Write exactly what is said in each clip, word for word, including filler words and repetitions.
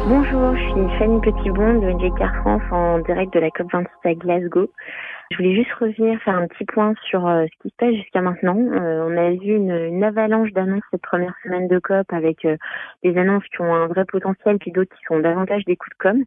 Bonjour, je suis Fanny Petitbon de N G Car France en direct de la COP vingt-six à Glasgow. Je voulais juste revenir faire un petit point sur euh, ce qui se passe jusqu'à maintenant. Euh, on a vu une, une avalanche d'annonces cette première semaine de COP avec euh, des annonces qui ont un vrai potentiel puis d'autres qui sont davantage des coups de com'.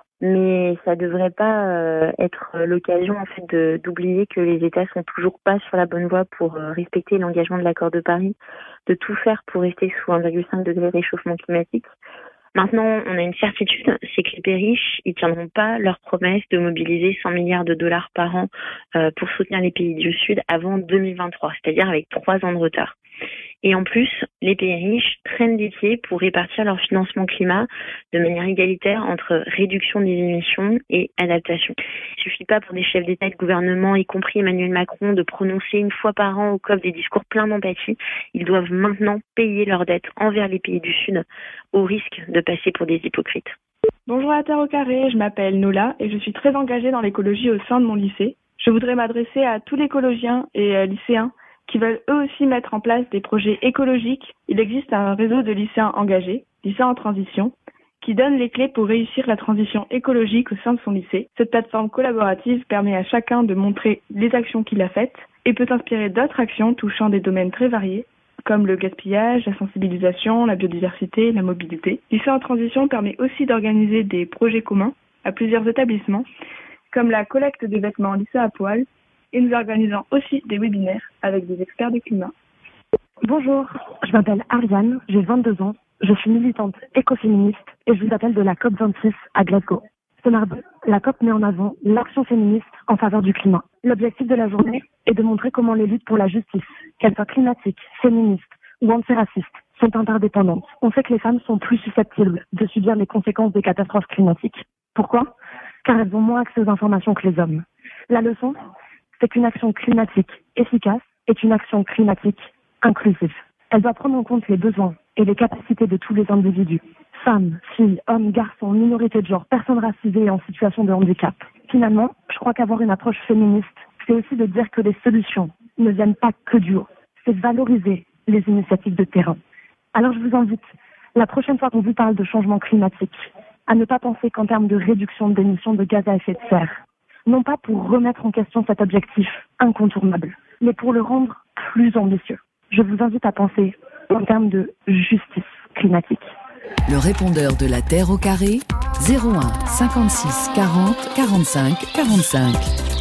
Mais ça devrait pas euh, être l'occasion en fait de, d'oublier que les États sont toujours pas sur la bonne voie pour euh, respecter l'engagement de l'accord de Paris, de tout faire pour rester sous un virgule cinq degré de réchauffement climatique. Maintenant, on a une certitude, c'est que les pays riches, ils tiendront pas leur promesse de mobiliser cent milliards de dollars par an euh, pour soutenir les pays du Sud avant deux mille vingt-trois, c'est-à-dire avec trois ans de retard. Et en plus, les pays riches traînent des pieds pour répartir leur financement climat de manière égalitaire entre réduction des émissions et adaptation. Il suffit pas pour des chefs d'État et de gouvernement, y compris Emmanuel Macron, de prononcer une fois par an au COP des discours pleins d'empathie. Ils doivent maintenant payer leurs dettes envers les pays du Sud, au risque de passer pour des hypocrites. Bonjour à Terre au Carré, je m'appelle Nola et je suis très engagée dans l'écologie au sein de mon lycée. Je voudrais m'adresser à tous les collégiens et euh, lycéens qui veulent eux aussi mettre en place des projets écologiques. Il existe un réseau de lycéens engagés, lycéens en transition, qui donne les clés pour réussir la transition écologique au sein de son lycée. Cette plateforme collaborative permet à chacun de montrer les actions qu'il a faites et peut inspirer d'autres actions touchant des domaines très variés, comme le gaspillage, la sensibilisation, la biodiversité, la mobilité. Lycée en transition permet aussi d'organiser des projets communs à plusieurs établissements, comme la collecte de vêtements lycée à poil, et nous organisons aussi des webinaires avec des experts du climat. Bonjour, je m'appelle Ariane, j'ai vingt-deux ans, je suis militante écoféministe et je vous appelle de la COP vingt-six à Glasgow. Ce mardi, la COP met en avant l'action féministe en faveur du climat. L'objectif de la journée est de montrer comment les luttes pour la justice, qu'elles soient climatiques, féministes ou antiracistes, sont interdépendantes. On sait que les femmes sont plus susceptibles de subir les conséquences des catastrophes climatiques. Pourquoi ? Car elles ont moins accès aux informations que les hommes. La leçon, c'est qu'une action climatique efficace est une action climatique inclusive. Elle doit prendre en compte les besoins et les capacités de tous les individus. Femmes, filles, hommes, garçons, minorités de genre, personnes racisées et en situation de handicap. Finalement, je crois qu'avoir une approche féministe, c'est aussi de dire que les solutions ne viennent pas que du haut. C'est valoriser les initiatives de terrain. Alors je vous invite, la prochaine fois qu'on vous parle de changement climatique, à ne pas penser qu'en termes de réduction d'émissions de gaz à effet de serre, non pas pour remettre en question cet objectif incontournable, mais pour le rendre plus ambitieux. Je vous invite à penser en termes de justice climatique. Le répondeur de la Terre au Carré, zéro un cinquante-six quarante quarante-cinq quarante-cinq.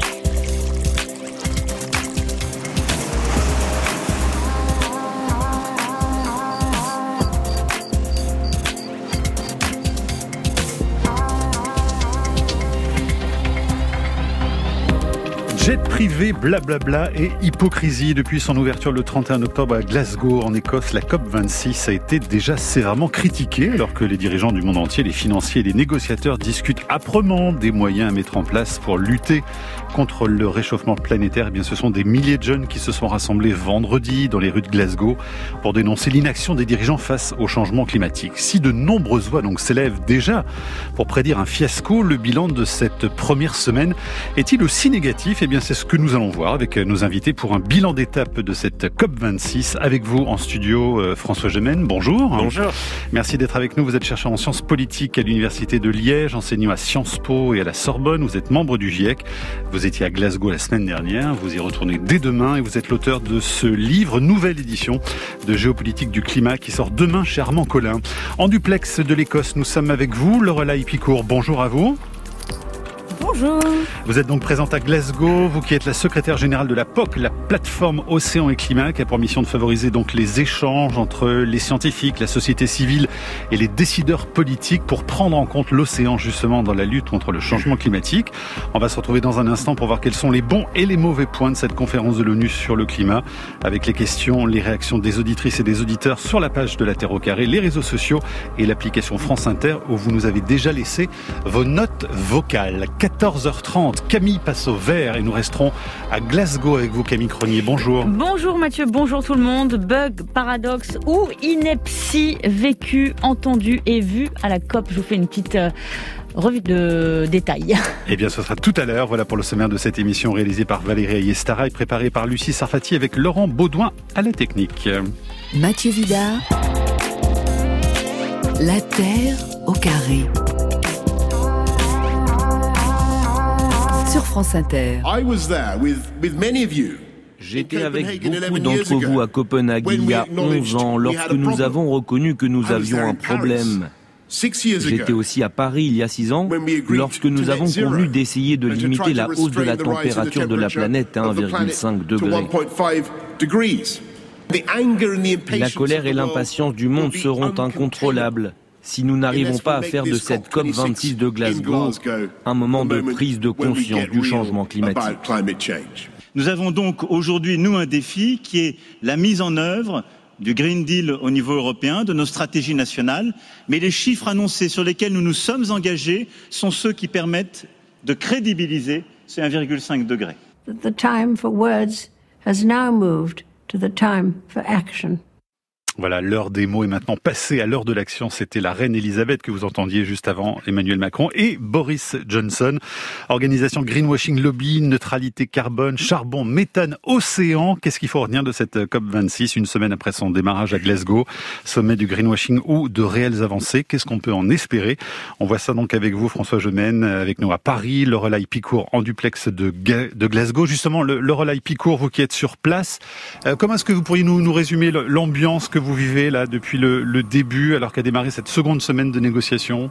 Jet privé, blablabla et hypocrisie. Depuis son ouverture le trente et un octobre à Glasgow, en Écosse, la COP vingt-six a été déjà sévèrement critiquée, alors que les dirigeants du monde entier, les financiers et les négociateurs discutent âprement des moyens à mettre en place pour lutter contre le réchauffement planétaire. Eh bien, ce sont des milliers de jeunes qui se sont rassemblés vendredi dans les rues de Glasgow pour dénoncer l'inaction des dirigeants face au changement climatique. Si de nombreuses voix donc s'élèvent déjà pour prédire un fiasco, le bilan de cette première semaine est-il aussi négatif ? Eh bien, c'est ce que nous allons voir avec nos invités pour un bilan d'étape de cette COP vingt-six. Avec vous en studio, euh, François Gemène, bonjour. Bonjour. Merci d'être avec nous. Vous êtes chercheur en sciences politiques à l'Université de Liège, enseignant à Sciences Po et à la Sorbonne. Vous êtes membre du GIEC. Vous étiez à Glasgow la semaine dernière. Vous y retournez dès demain et vous êtes l'auteur de ce livre, nouvelle édition de géopolitique du climat qui sort demain chez Armand Collin. En duplex de l'Écosse, nous sommes avec vous. Lorelai Picourt, bonjour à vous. Bonjour. Vous êtes donc présente à Glasgow, vous qui êtes la secrétaire générale de la P O C, la plateforme Océan et Climat, qui a pour mission de favoriser donc les échanges entre les scientifiques, la société civile et les décideurs politiques pour prendre en compte l'océan justement dans la lutte contre le changement climatique. On va se retrouver dans un instant pour voir quels sont les bons et les mauvais points de cette conférence de l'ONU sur le climat, avec les questions, les réactions des auditrices et des auditeurs sur la page de la Terre au Carré, les réseaux sociaux et l'application France Inter où vous nous avez déjà laissé vos notes vocales. quatorze heures trente, Camille passe au vert et nous resterons à Glasgow avec vous, Camille Cronier. Bonjour. Bonjour Mathieu, bonjour tout le monde. Bug, paradoxe ou ineptie vécue, entendue et vue à la COP. Je vous fais une petite euh, revue de détails. Eh bien, ce sera tout à l'heure. Voilà pour le sommaire de cette émission réalisée par Valérie Ayestara et préparée par Lucie Sarfati avec Laurent Baudouin à la technique. Mathieu Vidard La Terre au carré. Sur France Inter. I was there with, with many of you. J'étais avec beaucoup d'entre vous à Copenhague il y a onze ans, lorsque nous avons reconnu que nous avions un problème. J'étais aussi à Paris il y a six ans, lorsque nous avons convenu d'essayer de limiter la hausse de la température de la planète à un virgule cinq degré. La colère et l'impatience du monde seront incontrôlables si nous n'arrivons pas à faire de cette COP vingt-six de Glasgow un moment de prise de conscience du changement climatique. Nous avons donc aujourd'hui, nous, un défi qui est la mise en œuvre du Green Deal au niveau européen, de nos stratégies nationales, mais les chiffres annoncés sur lesquels nous nous sommes engagés sont ceux qui permettent de crédibiliser ces un virgule cinq degrés. The time for words has now moved to the time for action. Voilà, l'heure des mots est maintenant passée à l'heure de l'action. C'était la reine Elisabeth que vous entendiez juste avant Emmanuel Macron et Boris Johnson. Organisation Greenwashing Lobby, neutralité carbone, charbon, méthane, océan. Qu'est-ce qu'il faut retenir de cette COP vingt-six, une semaine après son démarrage à Glasgow? Sommet du greenwashing ou de réelles avancées? Qu'est-ce qu'on peut en espérer? On voit ça donc avec vous, François Gemène, avec nous à Paris, Lorelai Picourt en duplex de, de Glasgow. Justement, Lorelai Picourt, vous qui êtes sur place, euh, comment est-ce que vous pourriez nous, nous résumer l'ambiance que vous vivez là depuis le, le début, alors qu'a démarré cette seconde semaine de négociations?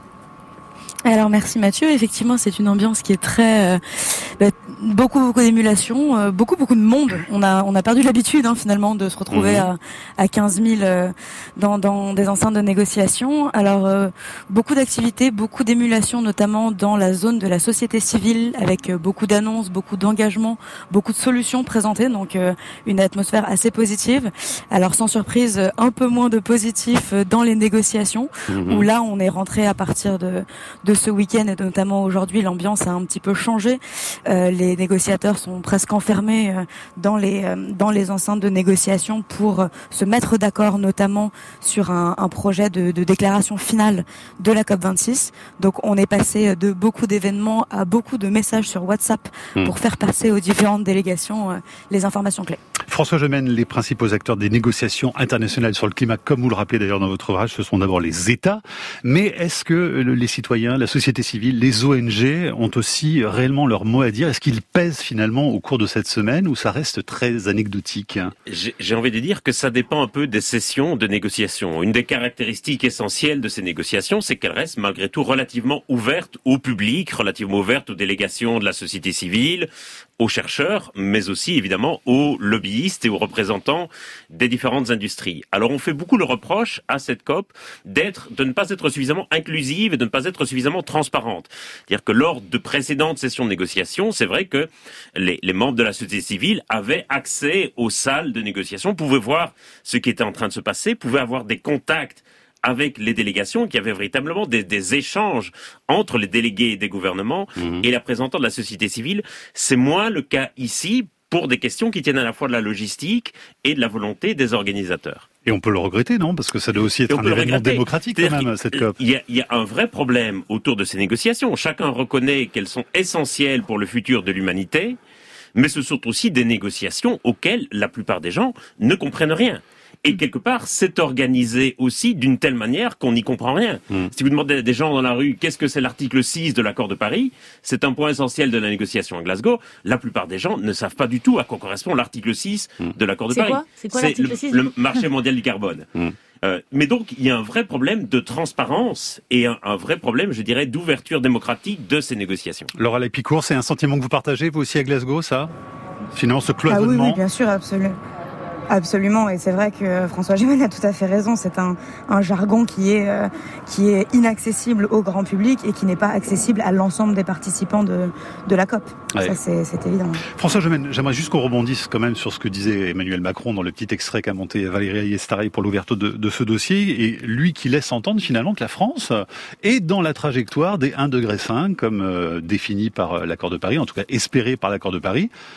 Alors merci Mathieu, effectivement c'est une ambiance qui est très euh, bah, beaucoup beaucoup d'émulation, euh, beaucoup beaucoup de monde. On a on a perdu l'habitude hein, finalement de se retrouver mmh. à, à quinze mille euh, dans dans des enceintes de négociation. Alors euh, beaucoup d'activités, beaucoup d'émulation, notamment dans la zone de la société civile, avec euh, beaucoup d'annonces, beaucoup d'engagements, beaucoup de solutions présentées, donc euh, une atmosphère assez positive. Alors sans surprise, un peu moins de positif dans les négociations, mmh. où là on est rentré à partir de de ce week-end et notamment aujourd'hui, l'ambiance a un petit peu changé. Euh, les négociateurs sont presque enfermés euh, dans les euh, dans les enceintes de négociation pour euh, se mettre d'accord, notamment sur un, un projet de, de déclaration finale de la COP vingt-six. Donc, on est passé de beaucoup d'événements à beaucoup de messages sur WhatsApp mmh. pour faire passer aux différentes délégations euh, les informations clés. François Gemène, les principaux acteurs des négociations internationales sur le climat, comme vous le rappelez d'ailleurs dans votre ouvrage, ce sont d'abord les États. Mais est-ce que les citoyens, la société civile, les O N G ont aussi réellement leur mot à dire? Est-ce qu'ils pèsent finalement au cours de cette semaine ou ça reste très anecdotique? J'ai, j'ai envie de dire que ça dépend un peu des sessions de négociation. Une des caractéristiques essentielles de ces négociations, c'est qu'elles restent malgré tout relativement ouvertes au public, relativement ouvertes aux délégations de la société civile, aux chercheurs, mais aussi évidemment aux lobbyistes et aux représentants des différentes industries. Alors on fait beaucoup le reproche à cette COP d'être, de ne pas être suffisamment inclusive et de ne pas être suffisamment transparente. C'est-à-dire que lors de précédentes sessions de négociation, c'est vrai que les, les membres de la société civile avaient accès aux salles de négociation, pouvaient voir ce qui était en train de se passer, pouvaient avoir des contacts avec les délégations, qui avaient véritablement des, des échanges entre les délégués des gouvernements mmh. et les représentants de la société civile. C'est moins le cas ici pour des questions qui tiennent à la fois de la logistique et de la volonté des organisateurs. Et on peut le regretter, non? Parce que ça doit aussi être un événement démocratique quand même, cette COP. Il y, a, il y a un vrai problème autour de ces négociations. Chacun reconnaît qu'elles sont essentielles pour le futur de l'humanité, mais ce sont aussi des négociations auxquelles la plupart des gens ne comprennent rien. Et quelque part, c'est organisé aussi d'une telle manière qu'on n'y comprend rien. Mmh. Si vous demandez à des gens dans la rue qu'est-ce que c'est l'article six de l'accord de Paris, c'est un point essentiel de la négociation à Glasgow. La plupart des gens ne savent pas du tout à quoi correspond l'article six mmh. de l'accord de c'est Paris. Quoi c'est quoi l'article le, six le marché mondial du carbone. Mmh. Euh, mais donc, il y a un vrai problème de transparence et un, un vrai problème, je dirais, d'ouverture démocratique de ces négociations. Lorelai Picourt, c'est un sentiment que vous partagez, vous aussi à Glasgow, ça? Finalement, ce cloisonnement. Ah oui, oui, bien sûr, absolument. Absolument, et c'est vrai que François Gemène a tout à fait raison. C'est un, un jargon qui est euh, qui est inaccessible au grand public et qui n'est pas accessible à l'ensemble des participants de de la COP. Ouais. Ça, c'est, c'est évident. François Gemène, j'aimerais juste qu'on rebondisse quand même sur ce que disait Emmanuel Macron dans le petit extrait qu'a monté Valérie Ayestaré pour l'ouverture de, de ce dossier, et lui qui laisse entendre finalement que la France est dans la trajectoire des un virgule cinq degré comme euh, défini par l'accord de Paris, en tout cas espéré par l'accord de Paris.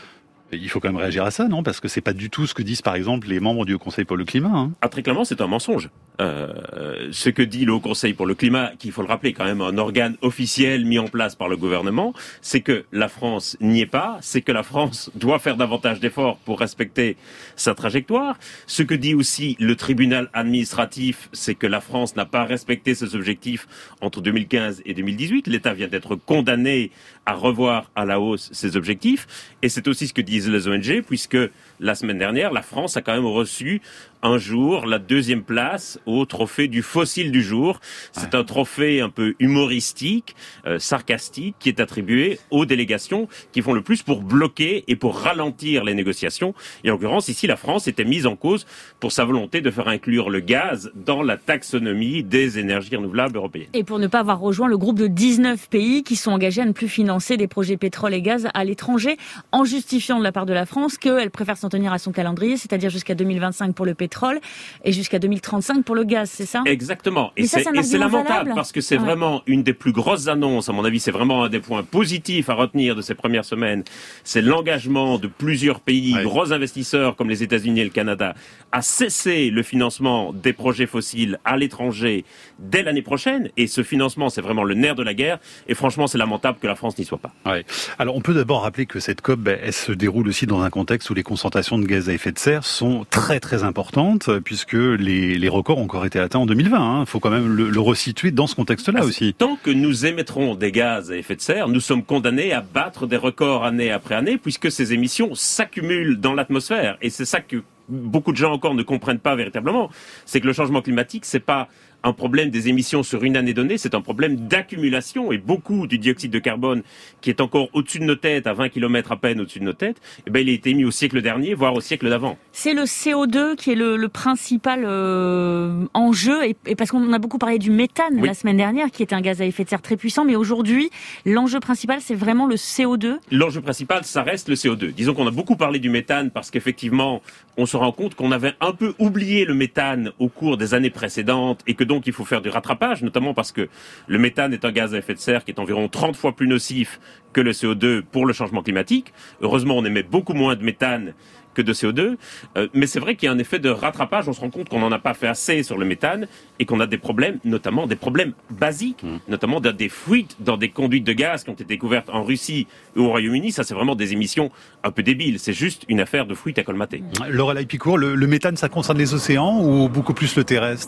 Il faut quand même réagir à ça, non? Parce que c'est pas du tout ce que disent par exemple les membres du Haut Conseil pour le climat. Hein. Ah, très clairement, c'est un mensonge. Euh, ce que dit le Haut Conseil pour le climat, qu'il faut le rappeler quand même un organe officiel mis en place par le gouvernement, c'est que la France n'y est pas, c'est que la France doit faire davantage d'efforts pour respecter sa trajectoire. Ce que dit aussi le tribunal administratif, c'est que la France n'a pas respecté ses objectifs entre deux mille quinze et deux mille dix-huit. L'État vient d'être condamné à revoir à la hausse ses objectifs. Et c'est aussi ce que disent les O N G, puisque la semaine dernière, la France a quand même reçu un jour la deuxième place au trophée du fossile du jour. C'est ouais. un trophée un peu humoristique, euh, sarcastique, qui est attribué aux délégations qui font le plus pour bloquer et pour ralentir les négociations. Et en l'occurrence, ici, la France était mise en cause pour sa volonté de faire inclure le gaz dans la taxonomie des énergies renouvelables européennes. Et pour ne pas avoir rejoint le groupe de dix-neuf pays qui sont engagés à ne plus financer des projets pétrole et gaz à l'étranger, en justifiant de la part de la France qu'elle préfère s'en tenir à son calendrier, c'est-à-dire jusqu'à deux mille vingt-cinq pour le pétrole et jusqu'à deux mille trente-cinq pour le gaz, c'est ça? Exactement. Et ça, c'est, et c'est lamentable valable. Parce que c'est ouais. vraiment une des plus grosses annonces, à mon avis, c'est vraiment un des points positifs à retenir de ces premières semaines. C'est l'engagement de plusieurs pays, ouais. gros investisseurs comme les États-Unis et le Canada, à cesser le financement des projets fossiles à l'étranger dès l'année prochaine. Et ce financement, c'est vraiment le nerf de la guerre. Et franchement, c'est lamentable que la France n'y soit pas. Ouais. Alors, on peut d'abord rappeler que cette COP, elle se déroule aussi dans un contexte où les concentrations de gaz à effet de serre sont très très importantes, puisque les, les records ont encore été atteints en deux mille vingt. Il hein. faut quand même le, le resituer dans ce contexte-là ah, aussi. Tant que nous émettrons des gaz à effet de serre, nous sommes condamnés à battre des records année après année, puisque ces émissions s'accumulent dans l'atmosphère. Et c'est ça que beaucoup de gens encore ne comprennent pas véritablement. C'est que le changement climatique, c'est pas un problème des émissions sur une année donnée, c'est un problème d'accumulation, et beaucoup du dioxyde de carbone qui est encore au-dessus de nos têtes, à vingt kilomètres à peine au-dessus de nos têtes, eh ben, il a été émis au siècle dernier, voire au siècle d'avant. C'est le C O deux qui est le, le principal euh, enjeu, et, et parce qu'on a beaucoup parlé du méthane oui. la semaine dernière, qui est un gaz à effet de serre très puissant, mais aujourd'hui, l'enjeu principal, c'est vraiment le C O deux. L'enjeu principal, ça reste le C O deux. Disons qu'on a beaucoup parlé du méthane, parce qu'effectivement, on se rend compte qu'on avait un peu oublié le méthane au cours des années précédentes, et que donc il faut faire du rattrapage, notamment parce que le méthane est un gaz à effet de serre qui est environ trente fois plus nocif que le C O deux pour le changement climatique. Heureusement, on émet beaucoup moins de méthane que de C O deux, euh, mais c'est vrai qu'il y a un effet de rattrapage. On se rend compte qu'on n'en a pas fait assez sur le méthane et qu'on a des problèmes, notamment des problèmes basiques, mmh. notamment des fuites dans des conduites de gaz qui ont été découvertes en Russie ou au Royaume-Uni. Ça, c'est vraiment des émissions un peu débiles. C'est juste une affaire de fuite à colmater. Lorelai Picourt, le, le méthane, ça concerne les océans ou beaucoup plus le terrestre ?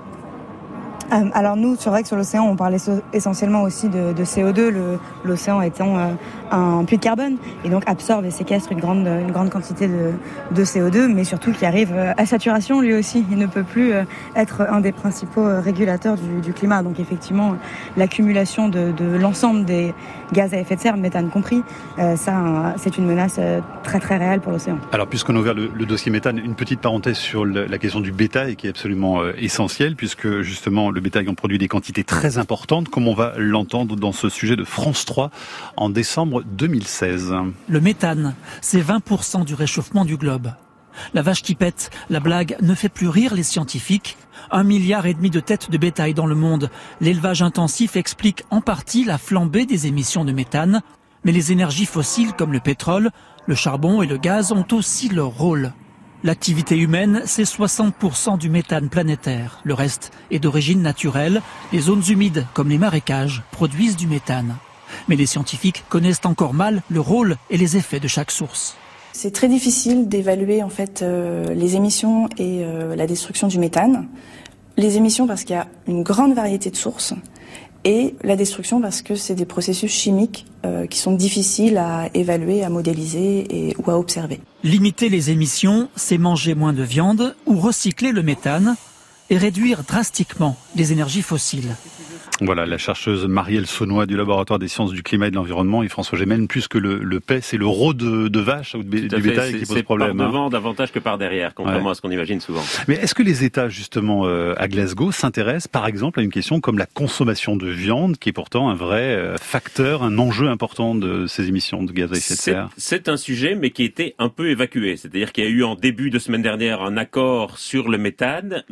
Euh, alors nous, c'est vrai que sur l'océan, on parlait so- essentiellement aussi de, de C O deux, le, l'océan étant euh, un puits de carbone, et donc absorbe et séquestre une grande, une grande quantité de, de C O deux, mais surtout qui arrive à saturation lui aussi. Il ne peut plus euh, être un des principaux euh, régulateurs du, du climat. Donc effectivement, l'accumulation de, de l'ensemble des gaz à effet de serre, méthane compris, euh, ça, c'est une menace euh, très très réelle pour l'océan. Alors puisqu'on a ouvert le, le dossier méthane, une petite parenthèse sur le, la question du bétail qui est absolument euh, essentielle, puisque justement le Le bétail en produit des quantités très importantes, comme on va l'entendre dans ce sujet de France trois en décembre deux mille seize. Le méthane, c'est vingt pour cent du réchauffement du globe. La vache qui pète, la blague ne fait plus rire les scientifiques. Un milliard et demi de têtes de bétail dans le monde. L'élevage intensif explique en partie la flambée des émissions de méthane. Mais les énergies fossiles comme le pétrole, le charbon et le gaz ont aussi leur rôle. L'activité humaine, c'est soixante pour cent du méthane planétaire. Le reste est d'origine naturelle. Les zones humides, comme les marécages, produisent du méthane. Mais les scientifiques connaissent encore mal le rôle et les effets de chaque source. C'est très difficile d'évaluer en fait euh, les émissions et euh, la destruction du méthane. Les émissions parce qu'il y a une grande variété de sources. Et la destruction parce que c'est des processus chimiques euh, qui sont difficiles à évaluer, à modéliser et, ou à observer. Limiter les émissions, c'est manger moins de viande ou recycler le méthane et réduire drastiquement les énergies fossiles. Voilà, la chercheuse Marielle Saunois du laboratoire des sciences du climat et de l'environnement et François Gémen, plus que le, le P E, c'est le rot de, de vache ou de, du fait, bétail qui pose problème. C'est par devant hein. davantage que par derrière, contrairement ouais. à ce qu'on imagine souvent. Mais est-ce que les États, justement, euh, à Glasgow, s'intéressent, par exemple, à une question comme la consommation de viande, qui est pourtant un vrai euh, facteur, un enjeu important de ces émissions de gaz à effet de serre ? C'est un sujet, mais qui a été un peu évacué. C'est-à-dire qu'il y a eu en début de semaine dernière un accord sur le méthane, mais c'est un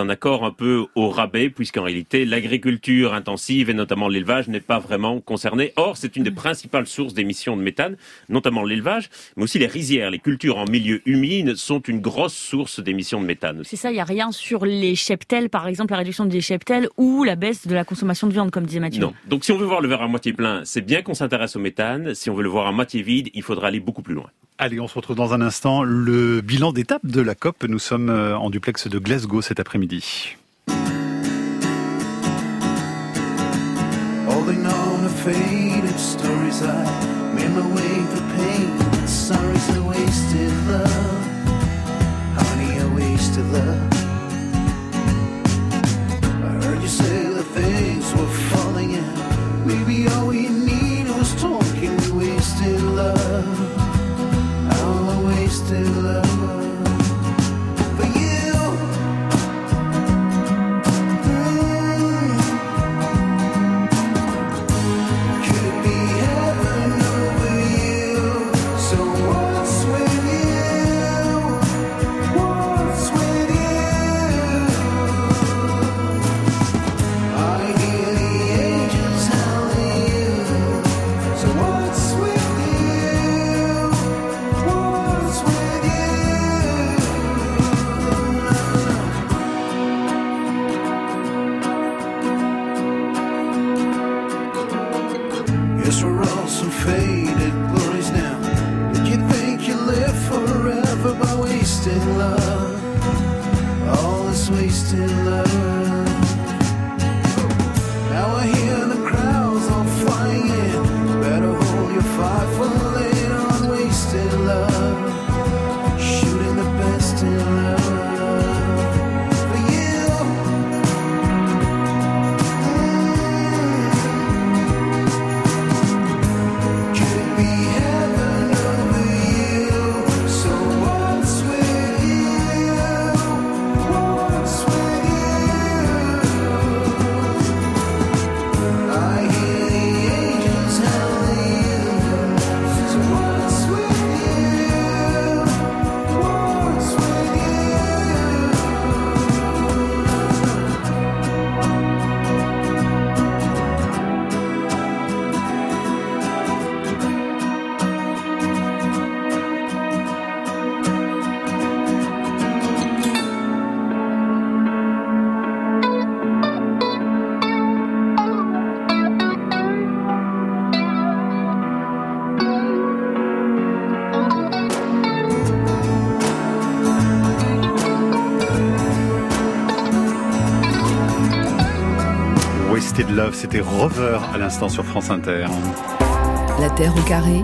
accord un peu au rabais, puisqu'en réalité, l'agriculture intensive et notamment l'élevage n'est pas vraiment concerné. Or, c'est une des principales sources d'émissions de méthane, notamment l'élevage, mais aussi les rizières. Les cultures en milieu humide sont une grosse source d'émissions de méthane. C'est ça, il n'y a rien sur les cheptels, par exemple, la réduction des cheptels ou la baisse de la consommation de viande, comme disait Mathieu. Non. Donc, si on veut voir le verre à moitié plein, c'est bien qu'on s'intéresse au méthane. Si on veut le voir à moitié vide, il faudra aller beaucoup plus loin. Allez, on se retrouve dans un instant. Le bilan d'étape de la COP. Nous sommes en duplex de Glasgow cet après-midi. Holding on to faded stories, I made my way through pain. Sorry's a wasted love. Honey, a wasted love. I heard you say that things were falling in. Maybe all we needed was talking. We wasted love. All wasted love. Love, c'était Rover à l'instant sur France Inter. La Terre au carré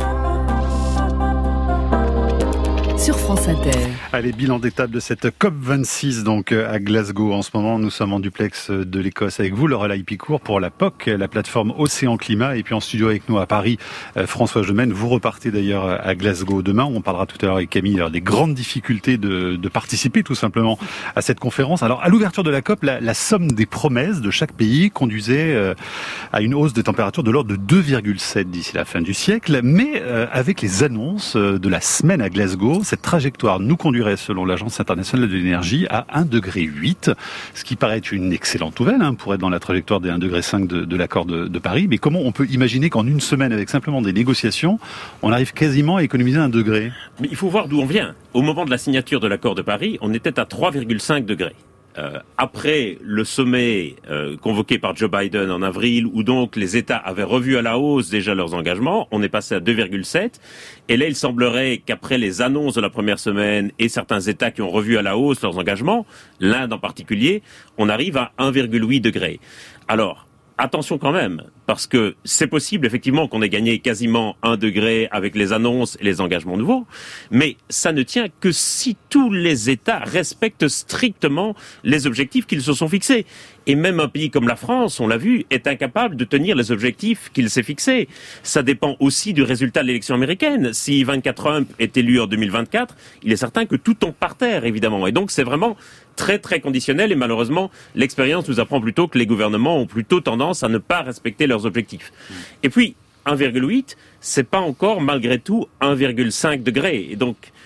sur France Inter. Allez, bilan d'étape de cette COP vingt-six donc à Glasgow. En ce moment, nous sommes en duplex de l'Écosse avec vous, Lorelai Picourt, pour la P O C, la plateforme Océan Climat. Et puis en studio avec nous à Paris, François Gemène. Vous repartez d'ailleurs à Glasgow demain. On parlera tout à l'heure avec Camille alors, des grandes difficultés de, de participer tout simplement à cette conférence. Alors à l'ouverture de la COP, la, la somme des promesses de chaque pays conduisait euh, à une hausse des températures de l'ordre de deux virgule sept d'ici la fin du siècle. Mais euh, avec les annonces de la semaine à Glasgow, cette trajectoire nous conduirait, selon l'Agence internationale de l'énergie, à un degré huit, ce qui paraît une excellente nouvelle hein, pour être dans la trajectoire des un degré cinq de, de l'accord de, de Paris. Mais comment on peut imaginer qu'en une semaine, avec simplement des négociations, on arrive quasiment à économiser un degré ? Mais il faut voir d'où on vient. Au moment de la signature de l'accord de Paris, on était à trois virgule cinq degrés. Euh, après le sommet euh, convoqué par Joe Biden en avril, où donc les États avaient revu à la hausse déjà leurs engagements, on est passé à deux virgule sept. Et là, il semblerait qu'après les annonces de la première semaine et certains États qui ont revu à la hausse leurs engagements, l'Inde en particulier, on arrive à un virgule huit degrés. Alors, attention quand même, parce que c'est possible effectivement qu'on ait gagné quasiment un degré avec les annonces et les engagements nouveaux, mais ça ne tient que si tous les États respectent strictement les objectifs qu'ils se sont fixés. Et même un pays comme la France, on l'a vu, est incapable de tenir les objectifs qu'il s'est fixés. Ça dépend aussi du résultat de l'élection américaine. Si Ivanka Trump est élu en deux mille vingt-quatre, il est certain que tout tombe par terre, évidemment. Et donc c'est vraiment très très conditionnel et malheureusement l'expérience nous apprend plutôt que les gouvernements ont plutôt tendance à ne pas respecter leurs objectifs. Et puis un virgule huit, c'est pas encore malgré tout un virgule cinq degré. Et donc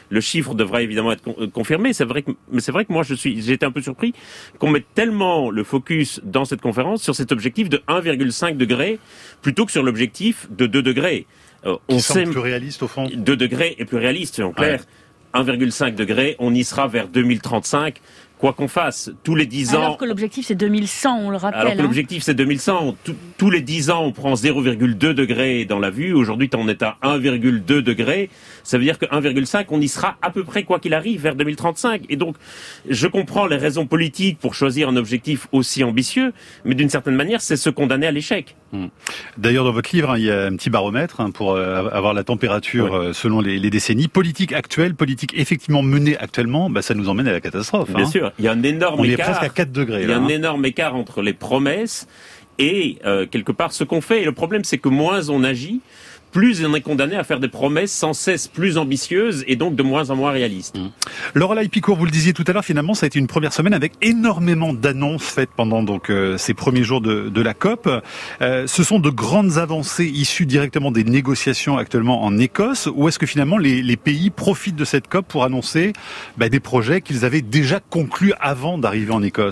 le chiffre devra évidemment être con- confirmé. C'est vrai que, mais c'est vrai que moi, je suis, j'ai été un peu surpris qu'on mette tellement le focus dans cette conférence sur cet objectif de un virgule cinq degré plutôt que sur l'objectif de deux degrés. Euh, on Qui semble plus réaliste au fond. deux degrés est plus réaliste, en clair. Ouais. un virgule cinq degrés, on y sera vers deux mille trente-cinq. Quoi qu'on fasse, tous les dix ans... Alors que l'objectif c'est deux mille cent, on le rappelle. Alors que hein. l'objectif c'est deux mille cent. Tout, tous les dix ans, on prend zéro virgule deux degrés dans la vue. Aujourd'hui, on est à un virgule deux degrés. Ça veut dire que un virgule cinq, on y sera à peu près, quoi qu'il arrive, vers deux mille trente-cinq. Et donc, je comprends les raisons politiques pour choisir un objectif aussi ambitieux, mais d'une certaine manière, c'est se condamner à l'échec. Mmh. D'ailleurs, dans votre livre, hein, il y a un petit baromètre hein, pour euh, avoir la température ouais. euh, selon les, les décennies. Politique actuelle, politique effectivement menée actuellement, bah, ça nous emmène à la catastrophe. Bien hein. sûr. Il y a un énorme On écart. est presque à quatre degrés. Il y a là, un hein. énorme écart entre les promesses et euh, quelque part ce qu'on fait. Et le problème, c'est que moins on agit, plus on est condamné à faire des promesses sans cesse plus ambitieuses et donc de moins en moins réalistes. Mmh. Lorelai Picourt, vous le disiez tout à l'heure, finalement, ça a été une première semaine avec énormément d'annonces faites pendant donc euh, ces premiers jours de, de la COP. Euh, ce sont de grandes avancées issues directement des négociations actuellement en Écosse, ou est-ce que finalement les, les pays profitent de cette COP pour annoncer bah, des projets qu'ils avaient déjà conclus avant d'arriver en Écosse ?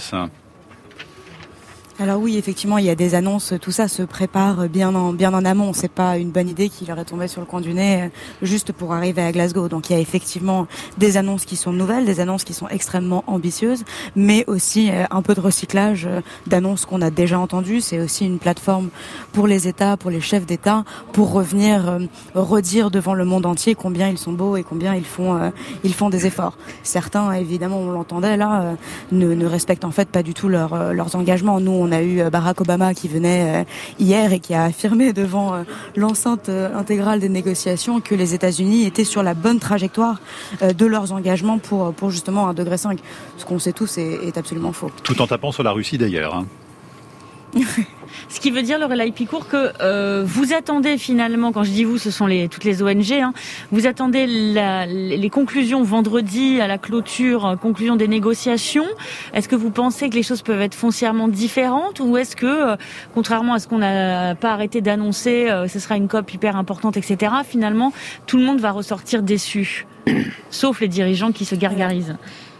Alors oui, effectivement, il y a des annonces, tout ça se prépare bien en, bien en amont. C'est pas une bonne idée qui leur est tombée sur le coin du nez euh, juste pour arriver à Glasgow. Donc il y a effectivement des annonces qui sont nouvelles, des annonces qui sont extrêmement ambitieuses, mais aussi euh, un peu de recyclage euh, d'annonces qu'on a déjà entendues. C'est aussi une plateforme pour les États, pour les chefs d'État, pour revenir euh, redire devant le monde entier combien ils sont beaux et combien ils font euh, ils font des efforts. Certains, évidemment, on l'entendait là, euh, ne, ne respectent en fait pas du tout leur, euh, leurs engagements. Nous, on On a eu Barack Obama qui venait hier et qui a affirmé devant l'enceinte intégrale des négociations que les États-Unis étaient sur la bonne trajectoire de leurs engagements pour, pour justement un degré cinq. Ce qu'on sait tous est, est absolument faux. Tout en tapant sur la Russie d'ailleurs. Hein. Ce qui veut dire, Lorelai Picourt, que euh, vous attendez finalement, quand je dis vous, ce sont les, toutes les O N G, hein, vous attendez la, les conclusions vendredi à la clôture, conclusion des négociations. Est-ce que vous pensez que les choses peuvent être foncièrement différentes, ou est-ce que, euh, contrairement à ce qu'on n'a pas arrêté d'annoncer, euh, ce sera une COP hyper importante, et cetera, finalement, tout le monde va ressortir déçu, sauf les dirigeants qui se gargarisent?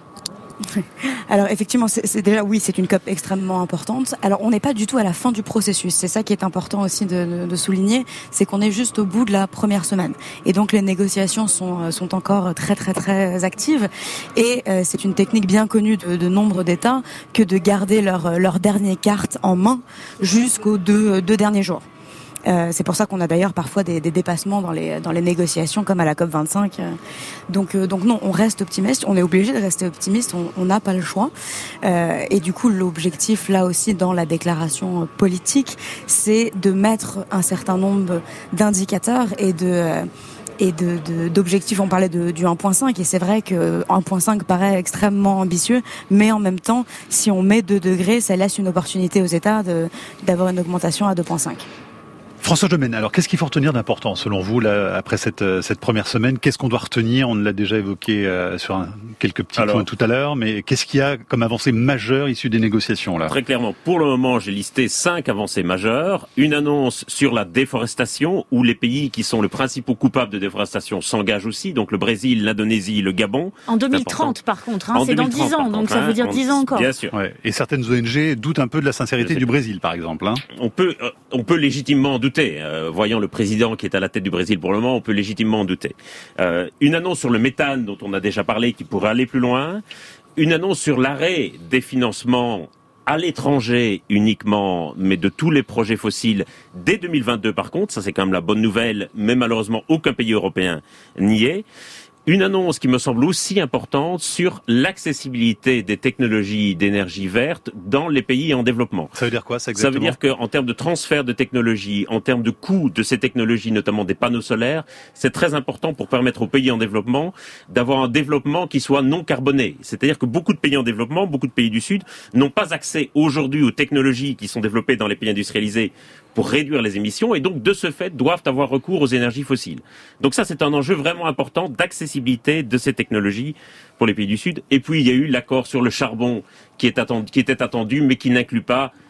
Alors effectivement, c'est, c'est déjà oui, c'est une COP extrêmement importante. Alors on n'est pas du tout à la fin du processus. C'est ça qui est important aussi de, de souligner, c'est qu'on est juste au bout de la première semaine. Et donc les négociations sont sont encore très très très actives. Et euh, c'est une technique bien connue de, de nombre d'États que de garder leur leur dernière carte en main jusqu'aux deux deux derniers jours. Euh, c'est pour ça qu'on a d'ailleurs parfois des, des dépassements dans les dans les négociations, comme à la COP vingt-cinq. Donc euh, donc non, on reste optimiste. On est obligé de rester optimiste. On n'a pas le choix. Euh, et du coup, l'objectif là aussi dans la déclaration politique, c'est de mettre un certain nombre d'indicateurs et de euh, et de, de, d'objectifs. On parlait de, du un virgule cinq, et c'est vrai que un virgule cinq paraît extrêmement ambitieux, mais en même temps, si on met deux degrés, ça laisse une opportunité aux États de, d'avoir une augmentation à deux virgule cinq. François Gemène, alors qu'est-ce qu'il faut retenir d'important selon vous là, après cette, cette première semaine? Qu'est-ce qu'on doit retenir? On l'a déjà évoqué euh, sur un, quelques petits alors, points tout à l'heure, mais qu'est-ce qu'il y a comme avancée majeure issue des négociations là? Très clairement, pour le moment, j'ai listé cinq avancées majeures. Une annonce sur la déforestation, où les pays qui sont les principaux coupables de déforestation s'engagent aussi, donc le Brésil, l'Indonésie, le Gabon. En deux mille trente par contre, hein, c'est dans dix ans, donc ça veut dire dix ans encore. Bien sûr. Ouais. Et certaines O N G doutent un peu de la sincérité du Brésil, par exemple. Hein. On peut, euh, on peut légitimement douter. Euh, voyant le président qui est à la tête du Brésil pour le moment, on peut légitimement en douter. Euh, une annonce sur le méthane dont on a déjà parlé, qui pourrait aller plus loin. Une annonce sur l'arrêt des financements à l'étranger uniquement, mais de tous les projets fossiles dès deux mille vingt-deux par contre. Ça, c'est quand même la bonne nouvelle, mais malheureusement, aucun pays européen n'y est. Une annonce qui me semble aussi importante sur l'accessibilité des technologies d'énergie verte dans les pays en développement. Ça veut dire quoi, ça exactement? Ça veut dire qu'en termes de transfert de technologies, en termes de coût de ces technologies, notamment des panneaux solaires, c'est très important pour permettre aux pays en développement d'avoir un développement qui soit non carboné. C'est-à-dire que beaucoup de pays en développement, beaucoup de pays du Sud, n'ont pas accès aujourd'hui aux technologies qui sont développées dans les pays industrialisés pour réduire les émissions, et donc de ce fait doivent avoir recours aux énergies fossiles. Donc ça, c'est un enjeu vraiment important d'accessibilité de ces technologies pour les pays du Sud. Et puis il y a eu l'accord sur le charbon qui, est attendu, qui était attendu, mais qui n'inclut pas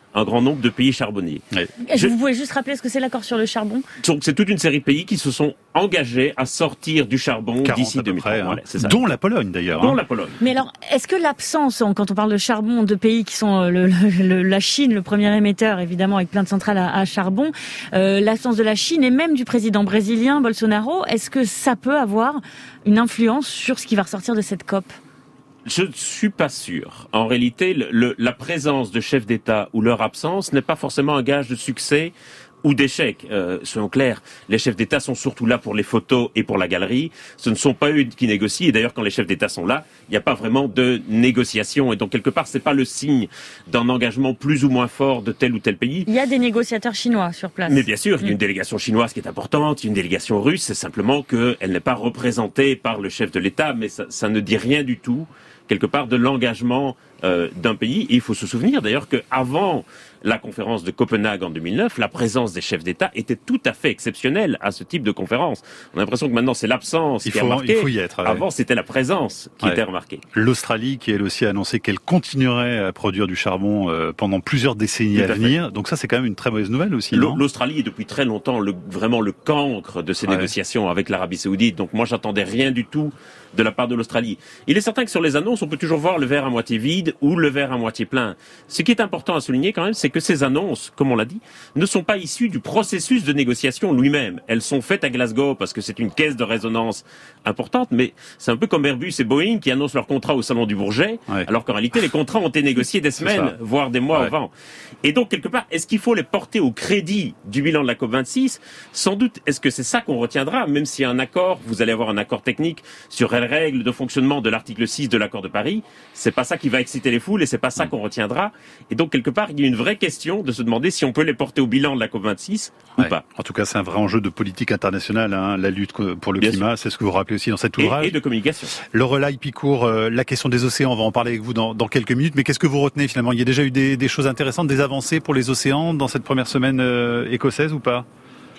un grand nombre de pays charbonniers. Oui. Je... Vous pouvez juste rappeler ce que c'est l'accord sur le charbon ? Donc c'est toute une série de pays qui se sont engagés à sortir du charbon d'ici deux mille trente. Près, hein. Voilà, c'est ça. Dont la Pologne d'ailleurs. Dont hein. la Pologne. Mais alors, est-ce que l'absence, quand on parle de charbon, de pays qui sont le, le, le, la Chine, le premier émetteur évidemment avec plein de centrales à, à charbon, euh, l'absence de la Chine et même du président brésilien Bolsonaro, est-ce que ça peut avoir une influence sur ce qui va ressortir de cette COP ? Je ne suis pas sûr. En réalité, le, le, la présence de chefs d'État ou leur absence n'est pas forcément un gage de succès ou d'échec. Euh, soyons clairs, les chefs d'État sont surtout là pour les photos et pour la galerie. Ce ne sont pas eux qui négocient. Et d'ailleurs, quand les chefs d'État sont là, il n'y a pas vraiment de négociation. Et donc, quelque part, c'est pas le signe d'un engagement plus ou moins fort de tel ou tel pays. Il y a des négociateurs chinois sur place. Mais bien sûr, il y a une mmh. délégation chinoise qui est importante, il y a une délégation russe. C'est simplement qu'elle n'est pas représentée par le chef de l'État. Mais ça, ça ne dit rien du tout, quelque part, de l'engagement euh, d'un pays. Et il faut se souvenir d'ailleurs qu'avant la conférence de Copenhague en deux mille neuf, la présence des chefs d'État était tout à fait exceptionnelle à ce type de conférence. On a l'impression que maintenant c'est l'absence il qui faut, est remarquée. Il faut y être. Ouais. Avant c'était la présence qui ouais. était remarquée. L'Australie qui elle aussi a annoncé qu'elle continuerait à produire du charbon euh, pendant plusieurs décennies à, à venir. Donc ça c'est quand même une très mauvaise nouvelle aussi. Non L'Australie est depuis très longtemps le, vraiment le cancre de ces ouais. négociations avec l'Arabie Saoudite. Donc moi j'attendais rien du tout de la part de l'Australie. Il est certain que sur les annonces, on peut toujours voir le verre à moitié vide ou le verre à moitié plein. Ce qui est important à souligner quand même, c'est que ces annonces, comme on l'a dit, ne sont pas issues du processus de négociation lui-même. Elles sont faites à Glasgow parce que c'est une caisse de résonance importante, mais c'est un peu comme Airbus et Boeing qui annoncent leur contrat au Salon du Bourget, ouais. alors qu'en réalité, les contrats ont été négociés des semaines, voire des mois ouais. avant. Et donc, quelque part, est-ce qu'il faut les porter au crédit du bilan de la COP vingt-six ? Sans doute, est-ce que c'est ça qu'on retiendra, même s'il y a un accord, vous allez avoir un accord technique sur les règles de fonctionnement de l'article six de l'accord de Paris, c'est pas ça qui va exciter les foules et c'est pas ça qu'on retiendra. Et donc, quelque part, il y a une vraie question de se demander si on peut les porter au bilan de la COP vingt-six ouais. ou pas. En tout cas, c'est un vrai enjeu de politique internationale, hein, la lutte pour le Bien climat, sûr. C'est ce que vous rappelez aussi dans cet ouvrage. Et, et de communication. Lorelai Picourt, euh, la question des océans, on va en parler avec vous dans, dans quelques minutes, mais qu'est-ce que vous retenez finalement ? Il y a déjà eu des, des choses intéressantes, des avancées pour les océans dans cette première semaine euh, écossaise ou pas ?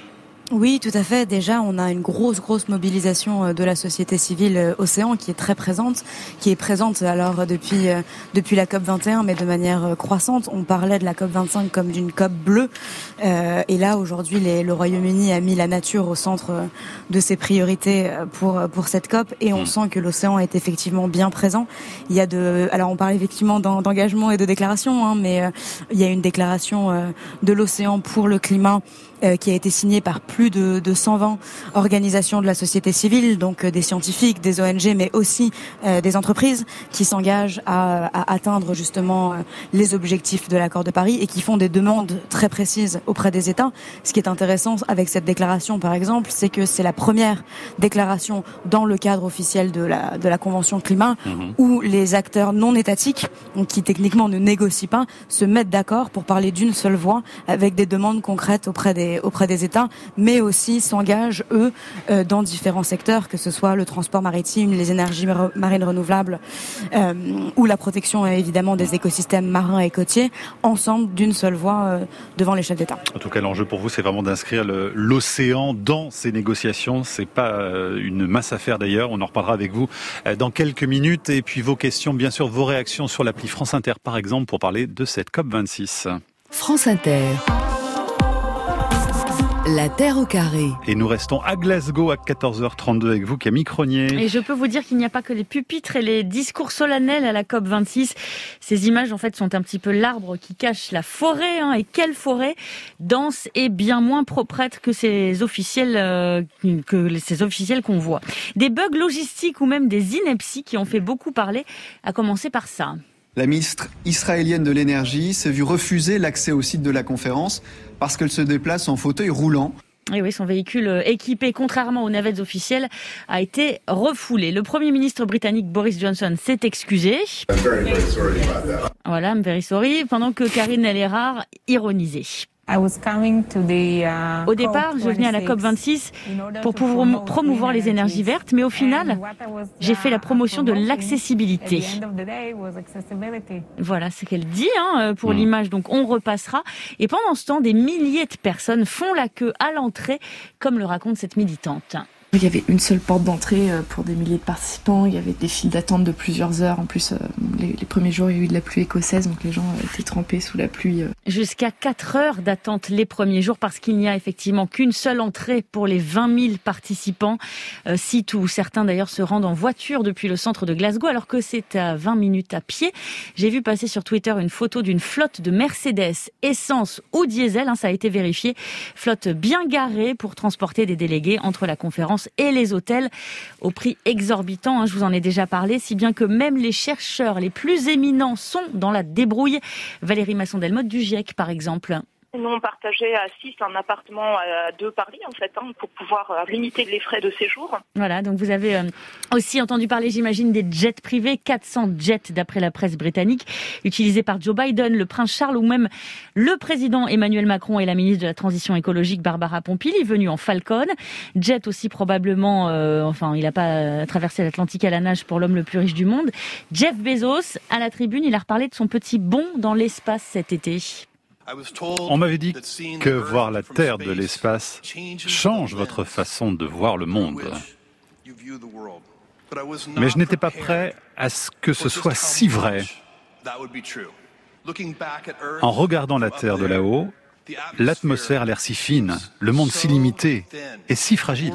Oui, tout à fait. Déjà, on a une grosse, grosse mobilisation de la société civile océan qui est très présente, qui est présente alors depuis depuis la COP vingt et un, mais de manière croissante. On parlait de la COP vingt-cinq comme d'une COP bleue, euh, et là aujourd'hui, les, le Royaume-Uni a mis la nature au centre de ses priorités pour pour cette COP, et on sent que l'océan est effectivement bien présent. Il y a de, alors on parle effectivement d'engagement et de déclaration, hein, mais euh, il y a une déclaration euh, de l'océan pour le climat euh, qui a été signée par plus de, de cent vingt organisations de la société civile, donc euh, des scientifiques, des O N G, mais aussi euh, des entreprises qui s'engagent à, à atteindre justement euh, les objectifs de l'accord de Paris et qui font des demandes très précises auprès des États. Ce qui est intéressant avec cette déclaration, par exemple, c'est que c'est la première déclaration dans le cadre officiel de la, de la Convention climat mmh. où les acteurs non étatiques, donc qui techniquement ne négocient pas, se mettent d'accord pour parler d'une seule voix avec des demandes concrètes auprès des auprès des États, mais aussi s'engagent, eux, euh, dans différents secteurs, que ce soit le transport maritime, les énergies mar- marines renouvelables euh, ou la protection, évidemment, des écosystèmes marins et côtiers, ensemble, d'une seule voix, euh, devant les chefs d'État. En tout cas, l'enjeu pour vous, c'est vraiment d'inscrire le, l'océan dans ces négociations. C'est pas euh, une mince affaire, d'ailleurs. On en reparlera avec vous euh, dans quelques minutes. Et puis, vos questions, bien sûr, vos réactions sur l'appli France Inter, par exemple, pour parler de cette COP vingt-six. France Inter. La Terre au carré. Et nous restons à Glasgow à quatorze heures trente-deux avec vous, Camille Cronier. Et je peux vous dire qu'il n'y a pas que les pupitres et les discours solennels à la COP vingt-six. Ces images, en fait, sont un petit peu l'arbre qui cache la forêt. Hein. Et quelle forêt dense et bien moins proprêtre que ces officiels, euh, que ces officiels qu'on voit. Des bugs logistiques ou même des inepties qui ont fait beaucoup parler, à commencer par ça. La ministre israélienne de l'énergie s'est vue refuser l'accès au site de la conférence parce qu'elle se déplace en fauteuil roulant. Et oui, son véhicule équipé, contrairement aux navettes officielles, a été refoulé. Le Premier ministre britannique Boris Johnson s'est excusé. I'm very, very sorry about that. Voilà, I'm very sorry, pendant que Karine El-Errar ironisait. Au départ, je venais à la COP vingt-six pour pouvoir promouvoir les énergies vertes, mais au final, j'ai fait la promotion de l'accessibilité. Voilà ce qu'elle dit hein, pour mmh. l'image, donc on repassera. Et pendant ce temps, des milliers de personnes font la queue à l'entrée, comme le raconte cette militante. Il y avait une seule porte d'entrée pour des milliers de participants, il y avait des files d'attente de plusieurs heures. En plus, les, les premiers jours, il y a eu de la pluie écossaise, donc les gens étaient trempés sous la pluie. Jusqu'à quatre heures d'attente les premiers jours, parce qu'il n'y a effectivement qu'une seule entrée pour les vingt mille participants. Euh, site où certains d'ailleurs se rendent en voiture depuis le centre de Glasgow, alors que c'est à vingt minutes à pied. J'ai vu passer sur Twitter une photo d'une flotte de Mercedes, essence ou diesel, hein, ça a été vérifié. Flotte bien garée pour transporter des délégués entre la conférence et les hôtels au prix exorbitant, hein, je vous en ai déjà parlé, si bien que même les chercheurs les plus éminents sont dans la débrouille. Valérie Masson-Delmotte du GIEC par exemple. Nous, on partageait à six un appartement à deux Paris, en fait, hein, pour pouvoir euh, limiter les frais de séjour. Voilà, donc vous avez euh, aussi entendu parler, j'imagine, des jets privés, quatre cents jets d'après la presse britannique, utilisés par Joe Biden, le prince Charles ou même le président Emmanuel Macron et la ministre de la Transition écologique Barbara Pompili, venue en Falcon. Jet aussi probablement, euh, enfin, il n'a pas traversé l'Atlantique à la nage pour l'homme le plus riche du monde. Jeff Bezos, à la tribune, il a reparlé de son petit bond dans l'espace cet été. On m'avait dit que voir la Terre de l'espace change votre façon de voir le monde. Mais je n'étais pas prêt à ce que ce soit si vrai. En regardant la Terre de là-haut, l'atmosphère a l'air si fine, le monde si limité et si fragile.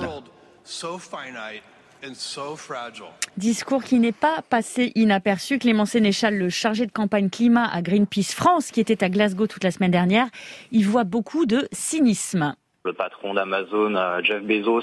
Discours qui n'est pas passé inaperçu. Clément Sénéchal, le chargé de campagne climat à Greenpeace France, qui était à Glasgow toute la semaine dernière, il voit beaucoup de cynisme. Le patron d'Amazon, Jeff Bezos,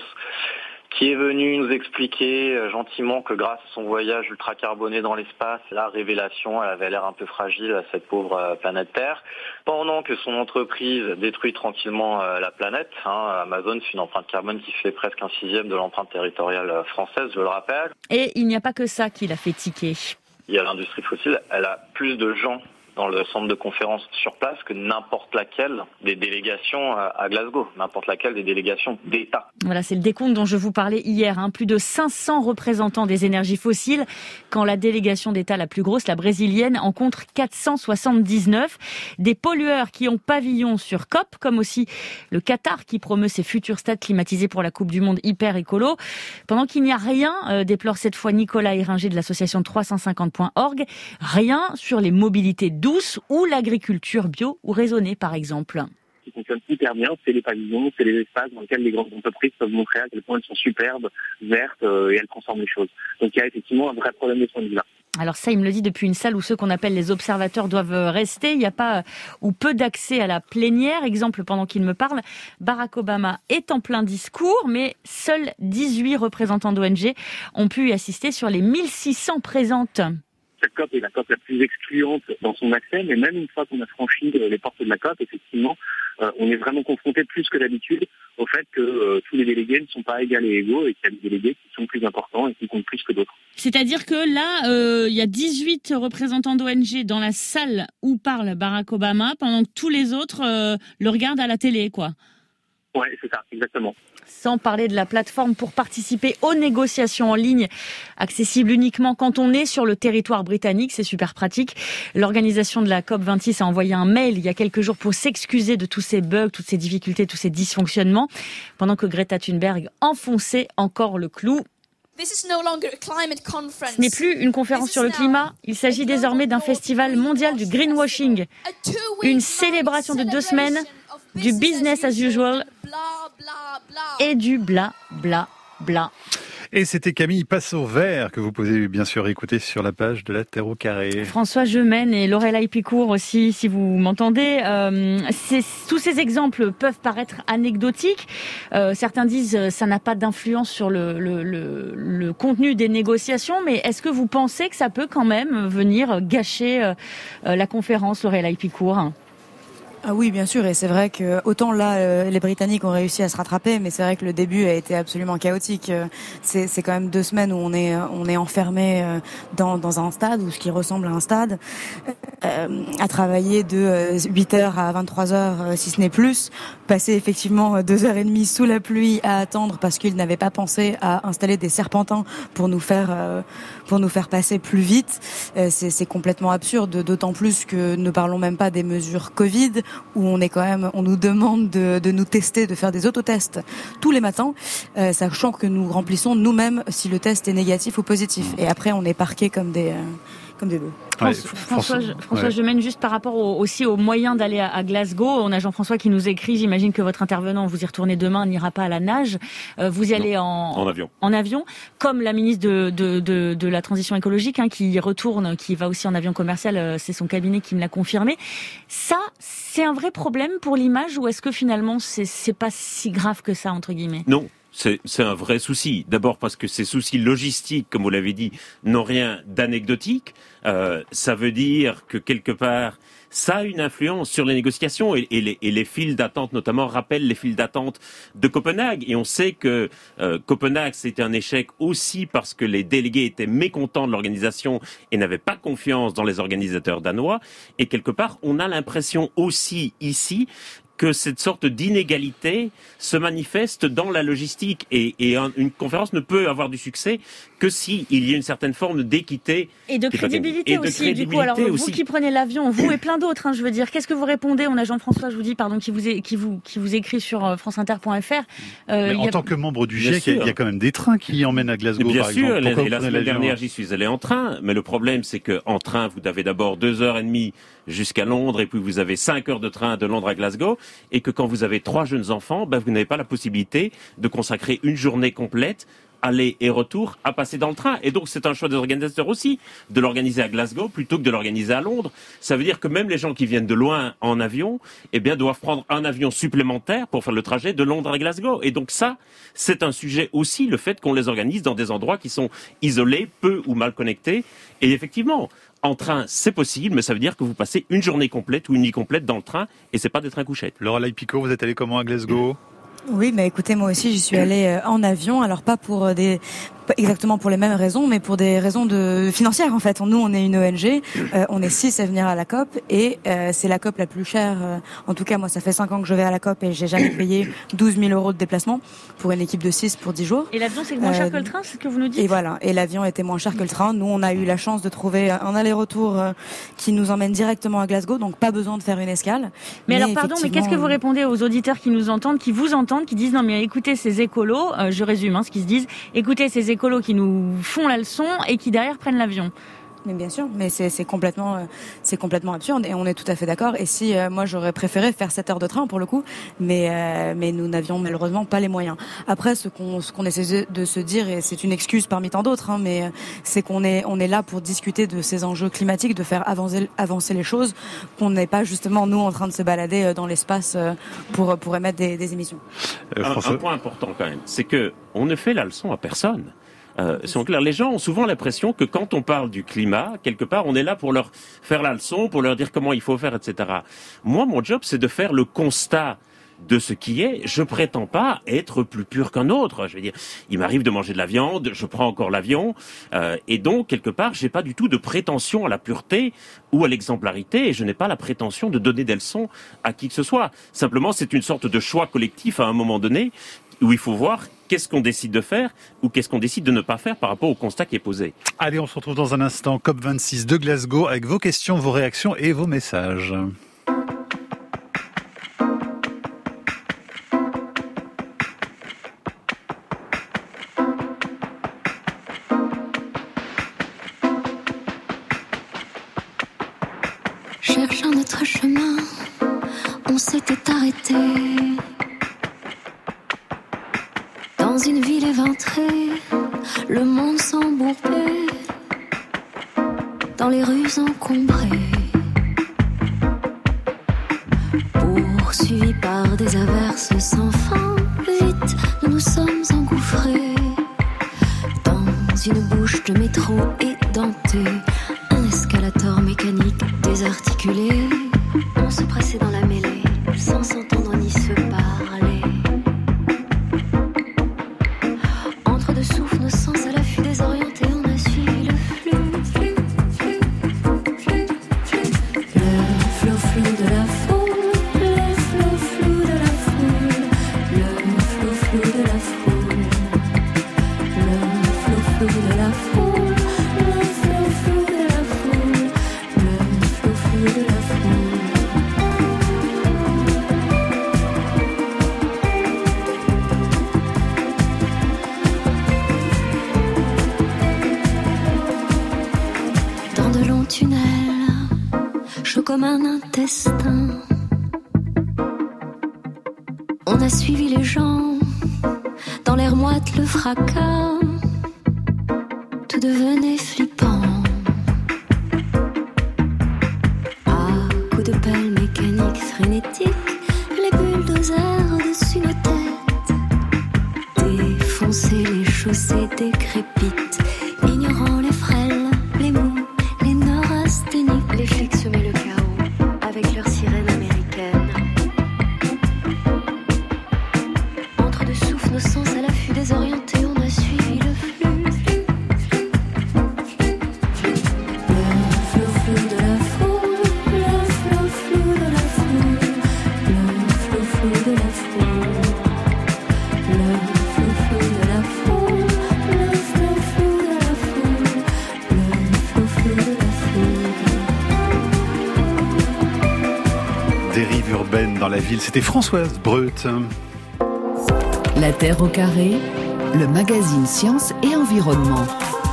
qui est venu nous expliquer gentiment que grâce à son voyage ultra carboné dans l'espace, la révélation, elle avait l'air un peu fragile à cette pauvre planète Terre. Pendant que son entreprise détruit tranquillement la planète, hein, Amazon fait une empreinte carbone qui fait presque un sixième de l'empreinte territoriale française, je le rappelle. Et il n'y a pas que ça qui l'a fait tiquer. Il y a l'industrie fossile, elle a plus de gens dans le centre de conférence sur place que n'importe laquelle des délégations à Glasgow, n'importe laquelle des délégations d'État. Voilà, c'est le décompte dont je vous parlais hier. Hein. Plus de cinq cents représentants des énergies fossiles, quand la délégation d'État la plus grosse, la brésilienne, en compte quatre cent soixante-dix-neuf. Des pollueurs qui ont pavillon sur COP, comme aussi le Qatar qui promeut ses futurs stades climatisés pour la Coupe du Monde hyper écolo. Pendant qu'il n'y a rien, euh, déplore cette fois Nicolas Éringer de l'association trois cent cinquante point org, rien sur les mobilités douce ou l'agriculture bio ou raisonnée, par exemple. Ce qui fonctionne hyper bien, c'est les pavillons, c'est les espaces dans lesquels les grandes entreprises peuvent montrer à quel point elles sont superbes, vertes euh, et elles transforment les choses. Donc il y a effectivement un vrai problème de ce point de vue-là. Alors ça, il me le dit depuis une salle où ceux qu'on appelle les observateurs doivent rester. Il n'y a pas ou peu d'accès à la plénière. Exemple, pendant qu'il me parle, Barack Obama est en plein discours, mais seuls dix-huit représentants d'O N G ont pu y assister sur les mille six cents présentes. Cette COP est la COP la plus excluante dans son accès, mais même une fois qu'on a franchi les portes de la COP, effectivement, euh, on est vraiment confronté plus que d'habitude au fait que euh, tous les délégués ne sont pas égaux et égaux et qu'il y a des délégués qui sont plus importants et qui comptent plus que d'autres. C'est-à-dire que là, euh, il y a dix-huit représentants d'O N G dans la salle où parle Barack Obama, pendant que tous les autres euh, le regardent à la télé, quoi. Ouais, c'est ça, exactement. Sans parler de la plateforme pour participer aux négociations en ligne, accessible uniquement quand on est sur le territoire britannique, c'est super pratique. L'organisation de la COP vingt-six a envoyé un mail il y a quelques jours pour s'excuser de tous ces bugs, toutes ces difficultés, tous ces dysfonctionnements, pendant que Greta Thunberg enfonçait encore le clou. Ce n'est plus une conférence sur le climat, il s'agit désormais d'un festival mondial du greenwashing, une célébration de deux semaines du business as usual et du bla bla bla. Et c'était Camille Passau-Vert que vous pouvez bien sûr écouter sur la page de la Terre au carré. François Gemène et Lorelai Picourt aussi, si vous m'entendez. Euh, c'est, tous ces exemples peuvent paraître anecdotiques. Euh, certains disent que ça n'a pas d'influence sur le, le, le, le contenu des négociations, mais est-ce que vous pensez que ça peut quand même venir gâcher euh, la conférence, Lorelai Picourt ? Ah oui, bien sûr, et c'est vrai que autant là, euh, les Britanniques ont réussi à se rattraper, mais c'est vrai que le début a été absolument chaotique. C'est, c'est quand même deux semaines où on est, on est enfermé dans, dans un stade, ou ce qui ressemble à un stade, euh, à travailler de huit heures à vingt-trois heures, si ce n'est plus, passer effectivement deux heures et demie sous la pluie à attendre parce qu'ils n'avaient pas pensé à installer des serpentins pour nous faire, euh, pour nous faire passer plus vite. Euh, c'est, c'est complètement absurde, d'autant plus que ne parlons même pas des mesures Covid. où on est quand même, on nous demande de, de nous tester, de faire des autotests tous les matins, euh, sachant que nous remplissons nous-mêmes si le test est négatif ou positif. Et après, on est parqués comme des, euh, comme des bœufs. Ouais, François, François ouais. Je mène juste par rapport au, aussi aux moyens d'aller à, à Glasgow. On a Jean-François qui nous écrit, j'imagine que votre intervenant, vous y retournez demain, n'ira pas à la nage. Euh, vous y allez en, en avion. En avion, comme la ministre de, de, de, de la Transition écologique, hein, qui retourne, qui va aussi en avion commercial, euh, c'est son cabinet qui me l'a confirmé. Ça, c'est un vrai problème pour l'image, ou est-ce que finalement, c'est, c'est pas si grave que ça, entre guillemets? Non. C'est, c'est un vrai souci. D'abord parce que ces soucis logistiques, comme vous l'avez dit, n'ont rien d'anecdotique. Euh, ça veut dire que quelque part, ça a une influence sur les négociations et, et, les, et les files d'attente, notamment, rappellent les files d'attente de Copenhague. Et on sait que euh, Copenhague, c'était un échec aussi parce que les délégués étaient mécontents de l'organisation et n'avaient pas confiance dans les organisateurs danois. Et quelque part, on a l'impression aussi ici que cette sorte d'inégalité se manifeste dans la logistique et, et un, une conférence ne peut avoir du succès que s'il y a une certaine forme d'équité. Et de crédibilité et de aussi, crédibilité du coup. Alors, aussi. Vous qui prenez l'avion, vous et plein d'autres, hein, je veux dire, qu'est-ce que vous répondez? On a Jean-François, je vous dis, pardon, qui vous, est, qui vous, qui vous écrit sur franceinter point f r. Euh, en a... tant que membre du G I E C, il y a quand même des trains qui emmènent à Glasgow, bien par sûr, exemple. Et la semaine dernière, j'y suis allé en train, mais le problème, c'est que en train, vous avez d'abord deux heures et demie jusqu'à Londres, et puis vous avez cinq heures de train de Londres à Glasgow, et que quand vous avez trois jeunes enfants, ben vous n'avez pas la possibilité de consacrer une journée complète aller et retour à passer dans le train. Et donc c'est un choix des organisateurs aussi de l'organiser à Glasgow plutôt que de l'organiser à Londres. Ça veut dire que même les gens qui viennent de loin en avion, eh bien doivent prendre un avion supplémentaire pour faire le trajet de Londres à Glasgow. Et donc ça, c'est un sujet aussi, le fait qu'on les organise dans des endroits qui sont isolés, peu ou mal connectés. Et effectivement, en train, c'est possible, mais ça veut dire que vous passez une journée complète ou une nuit complète dans le train, et c'est pas des trains couchettes. Laura Laipico, vous êtes allé comment à Glasgow ? Oui, mais écoutez, moi aussi, j'y suis allée en avion. Alors pas pour des, pas exactement pour les mêmes raisons, mais pour des raisons de financières en fait. Nous, on est une O N G, euh, on est six à venir à la COP, et euh, c'est la COP la plus chère. Euh, en tout cas, moi, ça fait cinq ans que je vais à la COP et j'ai jamais payé douze mille euros de déplacement pour une équipe de six pour dix jours. Et l'avion, c'est moins cher euh, que le train, c'est ce que vous nous dites ? Et voilà. Et l'avion était moins cher que le train. Nous, on a eu la chance de trouver un aller-retour euh, qui nous emmène directement à Glasgow, donc pas besoin de faire une escale. Mais, mais alors, pardon, mais qu'est-ce que vous répondez aux auditeurs qui nous entendent, qui vous entendent, qui disent non mais écoutez ces écolos, euh, je résume hein, ce qu'ils se disent, écoutez ces écolos qui nous font la leçon et qui derrière prennent l'avion. Mais bien sûr, mais c'est, c'est complètement, euh, c'est complètement absurde et on est tout à fait d'accord. Et si euh, moi j'aurais préféré faire sept heures de train pour le coup, mais euh, mais nous n'avions malheureusement pas les moyens. Après, ce qu'on ce qu'on essaie de se dire, et c'est une excuse parmi tant d'autres, hein, mais euh, c'est qu'on est on est là pour discuter de ces enjeux climatiques, de faire avancer avancer les choses, qu'on n'est pas justement nous en train de se balader dans l'espace euh, pour pour émettre des, des émissions. Euh, un, un point important quand même, c'est que on ne fait la leçon à personne. Euh, sont clairs. Les gens ont souvent l'impression que quand on parle du climat, quelque part, on est là pour leur faire la leçon, pour leur dire comment il faut faire, et cetera. Moi, mon job, c'est de faire le constat de ce qui est. Je prétends pas être plus pur qu'un autre. Je veux dire, il m'arrive de manger de la viande, je prends encore l'avion, euh, et donc quelque part, j'ai pas du tout de prétention à la pureté ou à l'exemplarité, et je n'ai pas la prétention de donner des leçons à qui que ce soit. Simplement, c'est une sorte de choix collectif à un moment donné où il faut voir qu'est-ce qu'on décide de faire ou qu'est-ce qu'on décide de ne pas faire par rapport au constat qui est posé. Allez, on se retrouve dans un instant, COP vingt-six de Glasgow, avec vos questions, vos réactions et vos messages. Cherchant notre chemin, on s'était arrêté dans une ville éventrée, le monde s'embourbait dans les rues encombrées, poursuivis par des averses sans fin. Vite, nous nous sommes engouffrés dans une bouche de métro édentée, un escalator mécanique désarticulé. On se pressait dans la mêlée, sans s'entendre ni se parler. Entre deux souffles, nos sens à l'affût désorientés, on a suivi le flux, flux, flux, flux, flux. Le flot flou de la foule, le flot flou de la foule, le flot flou de la foule, le flot flou de la foule, le flot flou de la foule, le flot flou de la foule. destin. On a suivi les gens, dans l'air moite le fracas, tout devenait flippant. À coups de pelle mécanique frénétique, les bulldozers au-dessus nos têtes, défoncer les chaussées décrépites, ignorant les frêles, les mous, les neurasthéniques. Les flics semaient le chaos avec leurs sirènes américaines. Entre deux souffles, nos sens à l'affût désorientés, on a suivi le flux. Le flot flou de la foule, le flot flou de la foule, le flot flou de la foule, le flot flou de la foule, le flot flou de la foule, le flot flou de la foule. Dérive urbaine dans la ville, c'était Françoise Breut. La Terre au carré, le magazine Sciences et Environnement.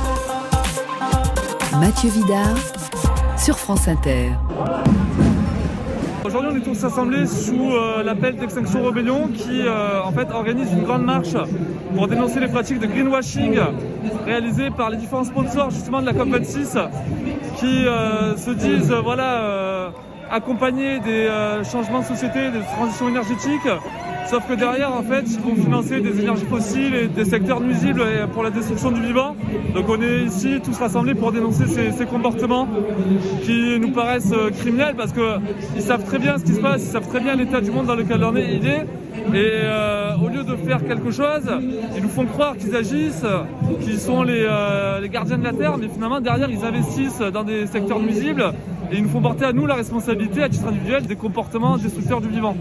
Mathieu Vidard, sur France Inter. Aujourd'hui, on est tous rassemblés sous euh, l'appel d'Extinction Rebellion qui euh, en fait organise une grande marche pour dénoncer les pratiques de greenwashing réalisées par les différents sponsors justement de la COP vingt-six qui euh, se disent euh, voilà euh, accompagner des euh, changements de société, des transitions énergétiques. Sauf que derrière, en fait, ils vont financer des énergies fossiles et des secteurs nuisibles pour la destruction du vivant. Donc on est ici tous rassemblés pour dénoncer ces, ces comportements qui nous paraissent criminels parce qu'ils savent très bien ce qui se passe, ils savent très bien l'état du monde dans lequel on est. Il est. Et euh, au lieu de faire quelque chose, ils nous font croire qu'ils agissent, qu'ils sont les, euh, les gardiens de la Terre, mais finalement derrière ils investissent dans des secteurs nuisibles et ils nous font porter à nous la responsabilité à titre individuel des comportements destructeurs du vivant.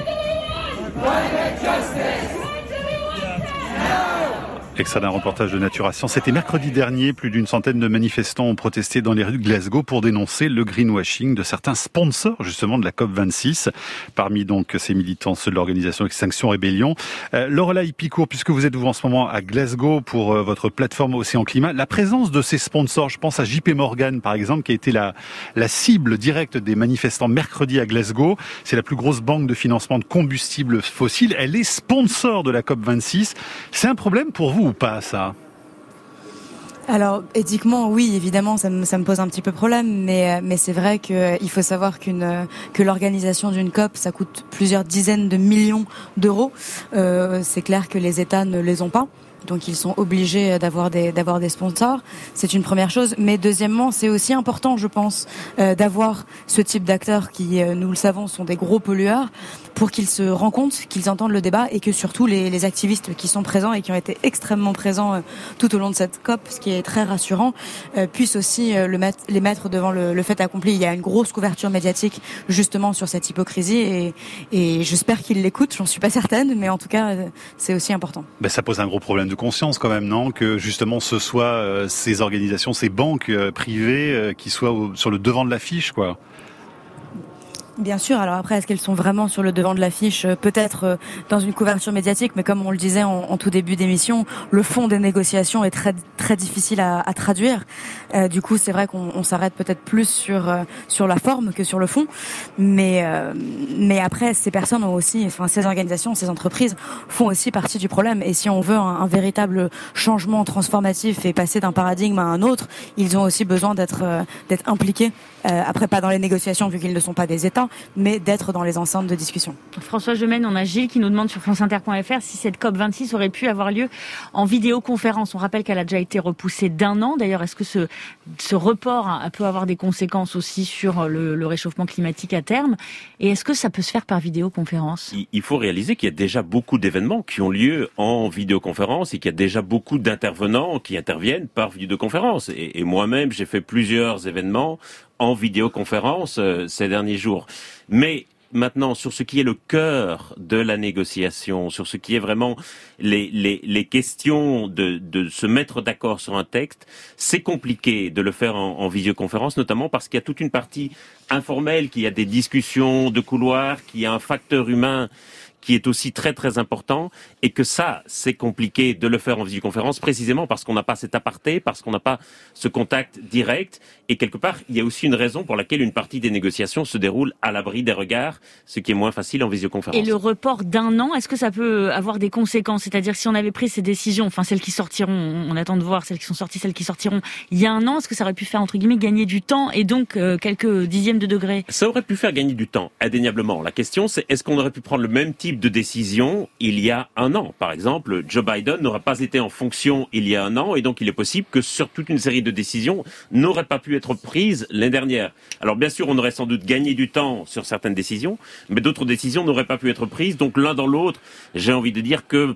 Extrait d'un reportage de Natura Science. C'était mercredi dernier. Plus d'une centaine de manifestants ont protesté dans les rues de Glasgow pour dénoncer le greenwashing de certains sponsors, justement, de la COP vingt-six. Parmi donc ces militants, ceux de l'organisation Extinction Rebellion. Euh, Lorelai Picourt, puisque vous êtes vous en ce moment à Glasgow pour euh, votre plateforme Océan Climat, la présence de ces sponsors, je pense à J P Morgan, par exemple, qui a été la, la cible directe des manifestants mercredi à Glasgow. C'est la plus grosse banque de financement de combustibles fossiles. Elle est sponsor de la COP vingt-six. C'est un problème pour vous ou pas, ça? Alors, éthiquement, oui, évidemment, ça me, ça me pose un petit peu problème, mais, mais c'est vrai qu'il faut savoir qu'une, que l'organisation d'une COP, ça coûte plusieurs dizaines de millions d'euros. Euh, c'est clair que les États ne les ont pas. Donc ils sont obligés d'avoir des d'avoir des sponsors. C'est une première chose, mais deuxièmement, c'est aussi important, je pense, euh, d'avoir ce type d'acteurs qui, euh, nous le savons, sont des gros pollueurs, pour qu'ils se rendent compte, qu'ils entendent le débat et que surtout les, les activistes qui sont présents et qui ont été extrêmement présents euh, tout au long de cette COP, ce qui est très rassurant, euh, puissent aussi euh, le mettre, les mettre devant le, le fait accompli. Il y a une grosse couverture médiatique justement sur cette hypocrisie et, et j'espère qu'ils l'écoutent. J'en suis pas certaine, mais en tout cas, euh, c'est aussi important. Ben, ça pose un gros problème de conscience quand même, non? Que justement ce soit euh, ces organisations, ces banques euh, privées euh, qui soient au, sur le devant de l'affiche, quoi. Bien sûr. Alors après, est-ce qu'elles sont vraiment sur le devant de l'affiche? Peut-être dans une couverture médiatique, mais comme on le disait en, en tout début d'émission, le fond des négociations est très très difficile à, à traduire. Euh, du coup, c'est vrai qu'on on s'arrête peut-être plus sur euh, sur la forme que sur le fond. Mais euh, mais après, ces personnes ont aussi, enfin ces organisations, ces entreprises font aussi partie du problème. Et si on veut un, un véritable changement transformatif et passer d'un paradigme à un autre, ils ont aussi besoin d'être euh, d'être impliqués. Euh, après, pas dans les négociations vu qu'ils ne sont pas des États, mais d'être dans les enceintes de discussion. François Gemène, on a Gilles qui nous demande sur France Inter point F R si cette COP vingt-six aurait pu avoir lieu en vidéoconférence. On rappelle qu'elle a déjà été repoussée d'un an. D'ailleurs, est-ce que ce, ce report peut avoir des conséquences aussi sur le, le réchauffement climatique à terme? Et est-ce que ça peut se faire par vidéoconférence? Il faut réaliser qu'il y a déjà beaucoup d'événements qui ont lieu en vidéoconférence et qu'il y a déjà beaucoup d'intervenants qui interviennent par vidéoconférence. Et, et moi-même, j'ai fait plusieurs événements en vidéoconférence euh, ces derniers jours. Mais maintenant, sur ce qui est le cœur de la négociation, sur ce qui est vraiment les, les, les questions de, de se mettre d'accord sur un texte, c'est compliqué de le faire en, en visioconférence, notamment parce qu'il y a toute une partie informel, qu'il y a des discussions de couloir, qu'il y a un facteur humain qui est aussi très très important, et que ça, c'est compliqué de le faire en visioconférence, précisément parce qu'on n'a pas cet aparté, parce qu'on n'a pas ce contact direct, et quelque part, il y a aussi une raison pour laquelle une partie des négociations se déroule à l'abri des regards, ce qui est moins facile en visioconférence. Et le report d'un an, est-ce que ça peut avoir des conséquences? C'est-à-dire, si on avait pris ces décisions, enfin celles qui sortiront, on attend de voir celles qui sont sorties, celles qui sortiront il y a un an, est-ce que ça aurait pu faire, entre guillemets, gagner du temps, et donc euh, quelques dixièmes de degrés? Ça aurait pu faire gagner du temps, indéniablement. La question, c'est est-ce qu'on aurait pu prendre le même type de décision il y a un an? Par exemple, Joe Biden n'aurait pas été en fonction il y a un an, et donc il est possible que sur toute une série de décisions n'auraient pas pu être prises l'année dernière. Alors bien sûr, on aurait sans doute gagné du temps sur certaines décisions, mais d'autres décisions n'auraient pas pu être prises. Donc l'un dans l'autre, j'ai envie de dire que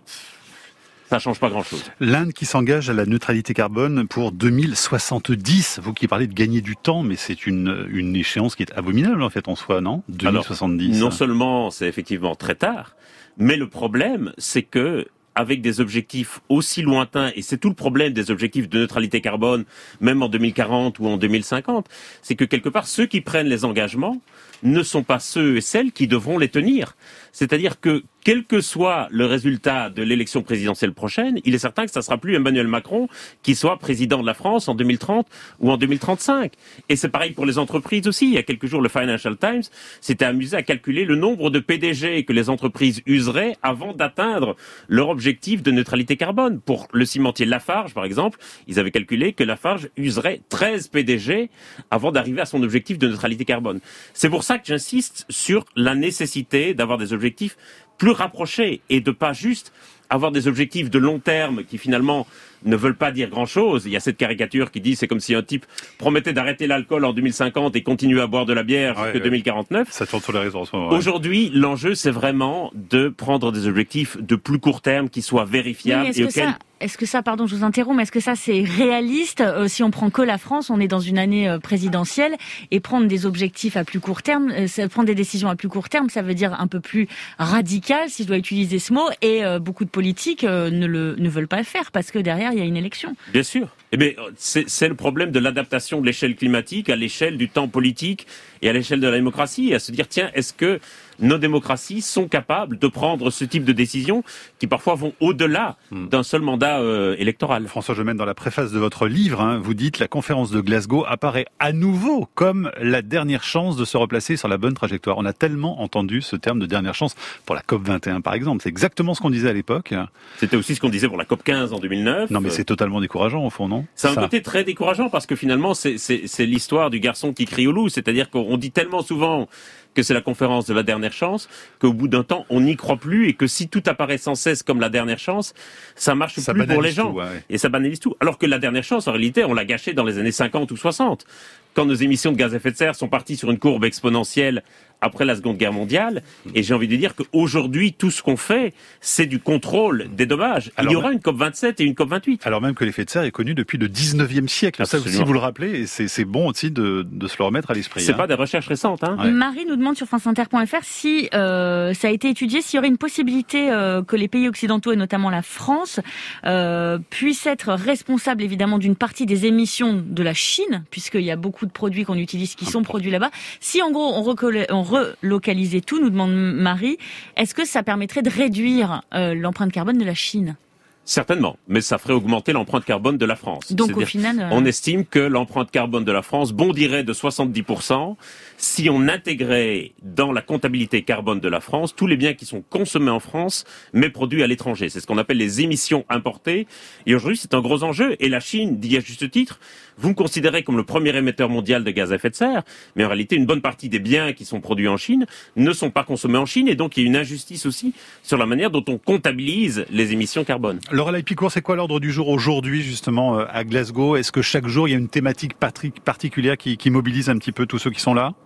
ça change pas grand-chose. L'Inde qui s'engage à la neutralité carbone pour deux mille soixante-dix. Vous qui parlez de gagner du temps, mais c'est une, une échéance qui est abominable en fait en soi, non? deux mille soixante-dix. Alors, non seulement c'est effectivement très tard, mais le problème, c'est que avec des objectifs aussi lointains, et c'est tout le problème des objectifs de neutralité carbone, même en deux mille quarante ou en deux mille cinquante, c'est que quelque part, ceux qui prennent les engagements ne sont pas ceux et celles qui devront les tenir. C'est-à-dire que, quel que soit le résultat de l'élection présidentielle prochaine, il est certain que ça ne sera plus Emmanuel Macron qui soit président de la France en deux mille trente ou en deux mille trente-cinq. Et c'est pareil pour les entreprises aussi. Il y a quelques jours, le Financial Times s'était amusé à calculer le nombre de P D G que les entreprises useraient avant d'atteindre leur objectif de neutralité carbone. Pour le cimentier Lafarge, par exemple, ils avaient calculé que Lafarge userait treize P D G avant d'arriver à son objectif de neutralité carbone. C'est pour ça que j'insiste sur la nécessité d'avoir des objectifs plus rapprochés et de pas juste avoir des objectifs de long terme qui finalement ne veulent pas dire grand-chose. Il y a cette caricature qui dit c'est comme si un type promettait d'arrêter l'alcool en deux mille cinquante et continuer à boire de la bière jusqu'en ouais, deux mille quarante-neuf. Ça tourne sur les réseaux en ce moment. Ouais. Aujourd'hui, l'enjeu, c'est vraiment de prendre des objectifs de plus court terme qui soient vérifiables. Oui, et auxquels... ça... Est-ce que ça, pardon, je vous interromps, mais est-ce que ça c'est réaliste euh, si on prend que la France, on est dans une année euh, présidentielle, et prendre des objectifs à plus court terme, euh, prendre des décisions à plus court terme, ça veut dire un peu plus radical, si je dois utiliser ce mot, et euh, beaucoup de politiques euh, ne, le, ne veulent pas le faire parce que derrière il y a une élection. Bien sûr. Eh bien, c'est, c'est le problème de l'adaptation de l'échelle climatique à l'échelle du temps politique et à l'échelle de la démocratie, et à se dire tiens, est-ce que nos démocraties sont capables de prendre ce type de décisions qui parfois vont au-delà mmh. d'un seul mandat euh, électoral. François Gemène, dans la préface de votre livre, hein, vous dites la conférence de Glasgow apparaît à nouveau comme la dernière chance de se replacer sur la bonne trajectoire. On a tellement entendu ce terme de dernière chance pour la COP vingt et un par exemple. C'est exactement ce qu'on disait à l'époque. C'était aussi ce qu'on disait pour la COP quinze en deux mille neuf. Non mais c'est totalement décourageant au fond, non? C'est un côté très décourageant parce que finalement c'est, c'est, c'est l'histoire du garçon qui crie au loup. C'est-à-dire qu'on dit tellement souvent que c'est la conférence de la dernière chance, qu'au bout d'un temps, on n'y croit plus, et que si tout apparaît sans cesse comme la dernière chance, ça marche ça plus pour les gens. Tout, ouais. Et ça banalise tout. Alors que la dernière chance, en réalité, on l'a gâchée dans les années cinquante ou soixante. Quand nos émissions de gaz à effet de serre sont parties sur une courbe exponentielle après la Seconde Guerre mondiale, et j'ai envie de dire qu'aujourd'hui, tout ce qu'on fait, c'est du contrôle des dommages. Alors, il y aura une COP vingt-sept et une COP vingt-huit. Alors même que l'effet de serre est connu depuis le dix-neuvième siècle. Absolument. Ça aussi, vous le rappelez, et c'est, c'est bon aussi de, de se le remettre à l'esprit. C'est hein. pas des recherches récentes. Hein. Ouais. Marie nous demande sur france inter point f r si euh, ça a été étudié, s'il y aurait une possibilité euh, que les pays occidentaux, et notamment la France, euh, puissent être responsables évidemment d'une partie des émissions de la Chine, puisqu'il y a beaucoup de produits qu'on utilise qui sont produits là-bas. Si en gros on, recolle, on relocalisait tout, nous demande Marie, est-ce que ça permettrait de réduire euh, l'empreinte carbone de la Chine ? Certainement, mais ça ferait augmenter l'empreinte carbone de la France. Donc C'est-à-dire, au final... Euh... on estime que l'empreinte carbone de la France bondirait de soixante-dix pour cent si on intégrait dans la comptabilité carbone de la France tous les biens qui sont consommés en France mais produits à l'étranger. C'est ce qu'on appelle les émissions importées. Et aujourd'hui, c'est un gros enjeu. Et la Chine dit à juste titre, vous me considérez comme le premier émetteur mondial de gaz à effet de serre, mais en réalité, une bonne partie des biens qui sont produits en Chine ne sont pas consommés en Chine. Et donc, il y a une injustice aussi sur la manière dont on comptabilise les émissions carbone. Lorelai Picourt, c'est quoi l'ordre du jour aujourd'hui, justement, à Glasgow? Est-ce que chaque jour, il y a une thématique particulière qui, qui mobilise un petit peu tous ceux qui sont là?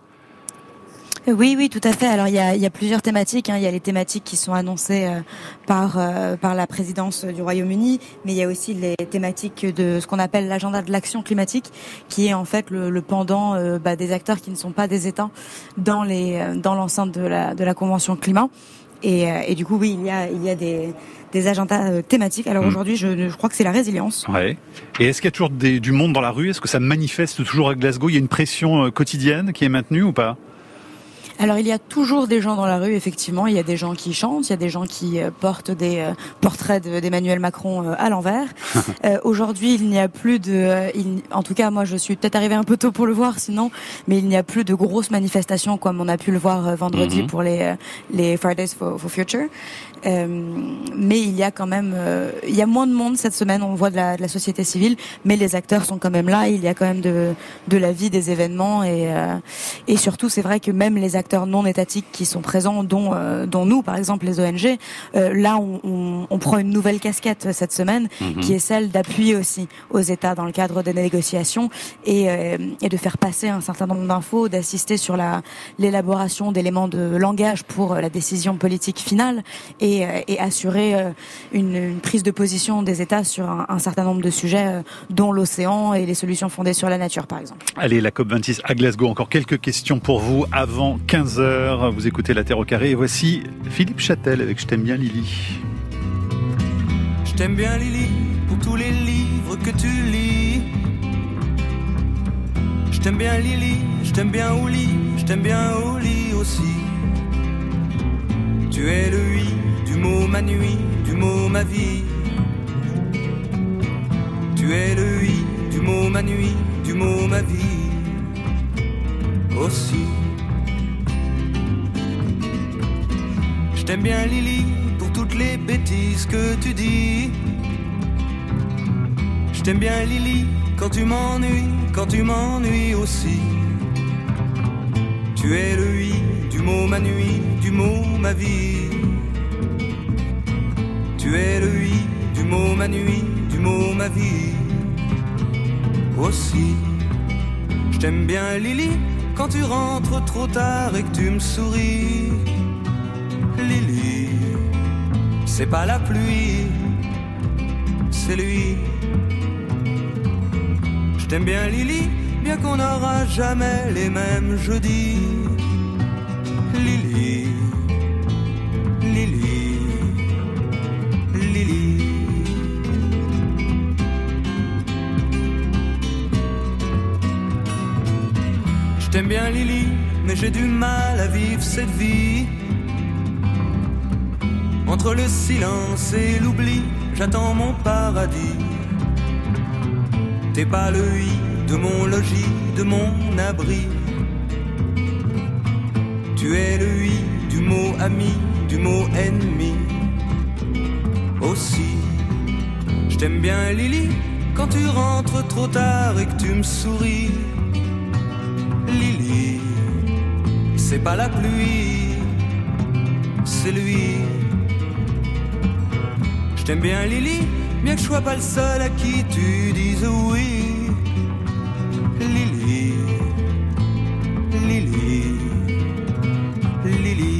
Oui, oui, tout à fait. Alors il y a, il y a plusieurs thématiques. Hein. Il y a les thématiques qui sont annoncées euh, par euh, par la présidence du Royaume-Uni, mais il y a aussi les thématiques de ce qu'on appelle l'agenda de l'action climatique, qui est en fait le, le pendant euh, bah, des acteurs qui ne sont pas des États dans les dans l'enceinte de la de la Convention climat. Et, euh, et du coup, oui, il y a, il y a des, des agendas euh, thématiques. Alors mmh. aujourd'hui, je, je crois que c'est la résilience. Ouais. Et est-ce qu'il y a toujours des, du monde dans la rue ? Est-ce que ça manifeste toujours à Glasgow ? Il y a une pression euh, quotidienne qui est maintenue ou pas ? Alors il y a toujours des gens dans la rue, effectivement. Il y a des gens qui chantent, il y a des gens qui euh, portent des euh, portraits de, d'Emmanuel Macron euh, à l'envers. euh, aujourd'hui, il n'y a plus de... Euh, il, en tout cas, moi, je suis peut-être arrivée un peu tôt pour le voir, sinon, mais il n'y a plus de grosses manifestations comme on a pu le voir euh, vendredi mm-hmm. pour les euh, les Fridays for, for Future. Euh, mais il y a quand même, euh, il y a moins de monde cette semaine. On voit de la, de la société civile, mais les acteurs sont quand même là. Il y a quand même de de la vie, des événements et euh, et surtout, c'est vrai que même les acteurs non étatiques qui sont présents, dont euh, dont nous, par exemple, les O N G, euh, là, on, on, on prend une nouvelle casquette cette semaine, mmh. qui est celle d'appuyer aussi aux États dans le cadre des négociations et euh, et de faire passer un certain nombre d'infos, d'assister sur la l'élaboration d'éléments de langage pour la décision politique finale. Et Et, et assurer une, une prise de position des États sur un, un certain nombre de sujets, dont l'océan et les solutions fondées sur la nature, par exemple. Allez, la COP vingt-six à Glasgow. Encore quelques questions pour vous avant quinze heures. Vous écoutez La Terre au carré et voici Philippe Châtel avec « Je t'aime bien Lily ». Je t'aime bien Lily pour tous les livres que tu lis. Je t'aime bien Lily, je t'aime bien au lit, je t'aime bien au lit aussi. Tu es le oui du mot ma nuit, du mot ma vie. Tu es le oui du mot ma nuit, du mot ma vie aussi. Je t'aime bien Lily pour toutes les bêtises que tu dis. Je t'aime bien Lily quand tu m'ennuies, quand tu m'ennuies aussi. Tu es le oui du mot ma nuit, du mot ma vie. Tu es le oui du mot ma nuit, du mot ma vie aussi. Je t'aime bien Lily quand tu rentres trop tard et que tu me souris. Lily, c'est pas la pluie, c'est lui. Je t'aime bien Lily, bien qu'on n'aura jamais les mêmes jeudis. Lily, Lily, Lily. Je t'aime bien Lily, mais j'ai du mal à vivre cette vie. Entre le silence et l'oubli, j'attends mon paradis. T'es pas le oui de mon logis, de mon abri. Tu es le oui du mot ami, du mot ennemi aussi. Je t'aime bien Lily quand tu rentres trop tard et que tu me souris. Lily, c'est pas la pluie, c'est lui. Je t'aime bien Lily, bien que je sois pas le seul à qui tu dises oui. Lily, Lily, Lily.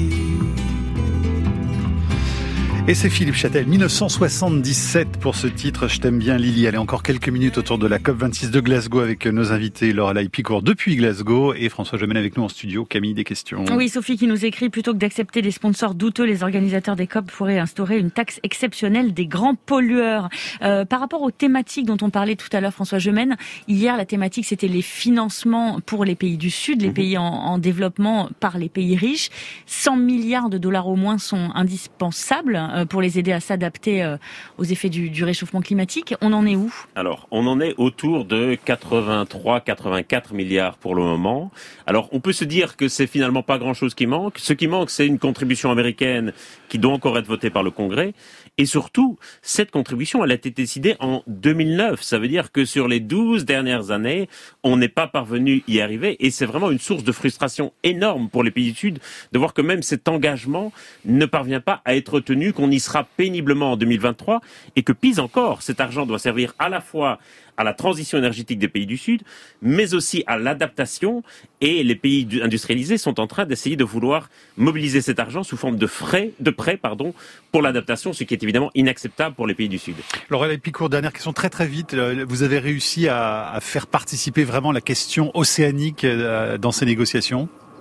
Et c'est Philippe Châtel, dix-neuf cent soixante-dix-sept pour ce titre, Je t'aime bien Lily. Allez, encore quelques minutes autour de la COP vingt-six de Glasgow avec nos invités Lorelai Picourt depuis Glasgow et François Gemène avec nous en studio. Camille, des questions? Oui, Sophie qui nous écrit, plutôt que d'accepter des sponsors douteux, les organisateurs des COP pourraient instaurer une taxe exceptionnelle des grands pollueurs. Euh, par rapport aux thématiques dont on parlait tout à l'heure, François Gemène, hier la thématique c'était les financements pour les pays du Sud, les mmh. pays en, en développement par les pays riches. cent milliards de dollars au moins sont indispensables pour les aider à s'adapter aux effets du, du réchauffement climatique. On en est où? Alors, on en est autour de quatre-vingt-trois à quatre-vingt-quatre milliards pour le moment. Alors, on peut se dire que c'est finalement pas grand-chose qui manque. Ce qui manque, c'est une contribution américaine qui doit encore être votée par le Congrès. Et surtout, cette contribution, elle a été décidée en deux mille neuf. Ça veut dire que sur les douze dernières années, on n'est pas parvenu y arriver. Et c'est vraiment une source de frustration énorme pour les pays du Sud de voir que même cet engagement ne parvient pas à être tenu, qu'on y sera péniblement en deux mille vingt-trois. Et que pis encore, cet argent doit servir à la fois à la transition énergétique des pays du Sud, mais aussi à l'adaptation. Et les pays industrialisés sont en train d'essayer de vouloir mobiliser cet argent sous forme de frais, de prêts, pardon, pour l'adaptation, ce qui est évidemment inacceptable pour les pays du Sud. Lorelai Picourt, dernière question très très vite. Vous avez réussi à, à faire participer vraiment la question océanique dans ces négociations ?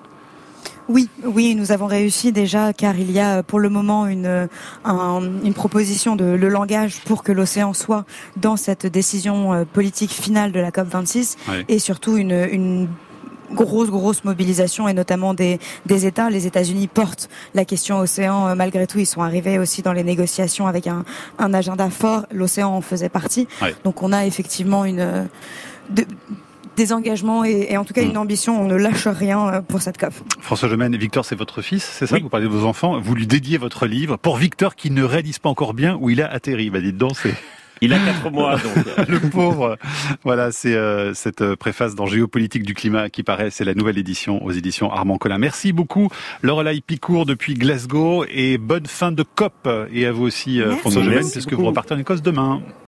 Oui, oui, nous avons réussi déjà, car il y a pour le moment une, un, une proposition de le langage pour que l'océan soit dans cette décision politique finale de la COP vingt-six, oui. Et surtout une, une grosse grosse mobilisation, et notamment des, des États. Les États-Unis portent la question océan malgré tout. Ils sont arrivés aussi dans les négociations avec un, un agenda fort. L'océan en faisait partie. Oui. Donc on a effectivement une de, des engagements et, et en tout cas mmh. une ambition. On ne lâche rien pour cette COP. François Gemène, Victor, c'est votre fils, c'est ça? Oui. Vous parlez de vos enfants. Vous lui dédiez votre livre pour Victor qui ne réalise pas encore bien où il a atterri. Bah dites donc, c'est... Il a quatre mois, donc. Le pauvre. Voilà, c'est euh, cette préface dans Géopolitique du climat qui paraît. C'est la nouvelle édition aux éditions Armand Collin. Merci beaucoup, Lorelai Picourt depuis Glasgow, et bonne fin de COP. Et à vous aussi, Merci. François Gemène, puisque vous repartez en Écosse demain.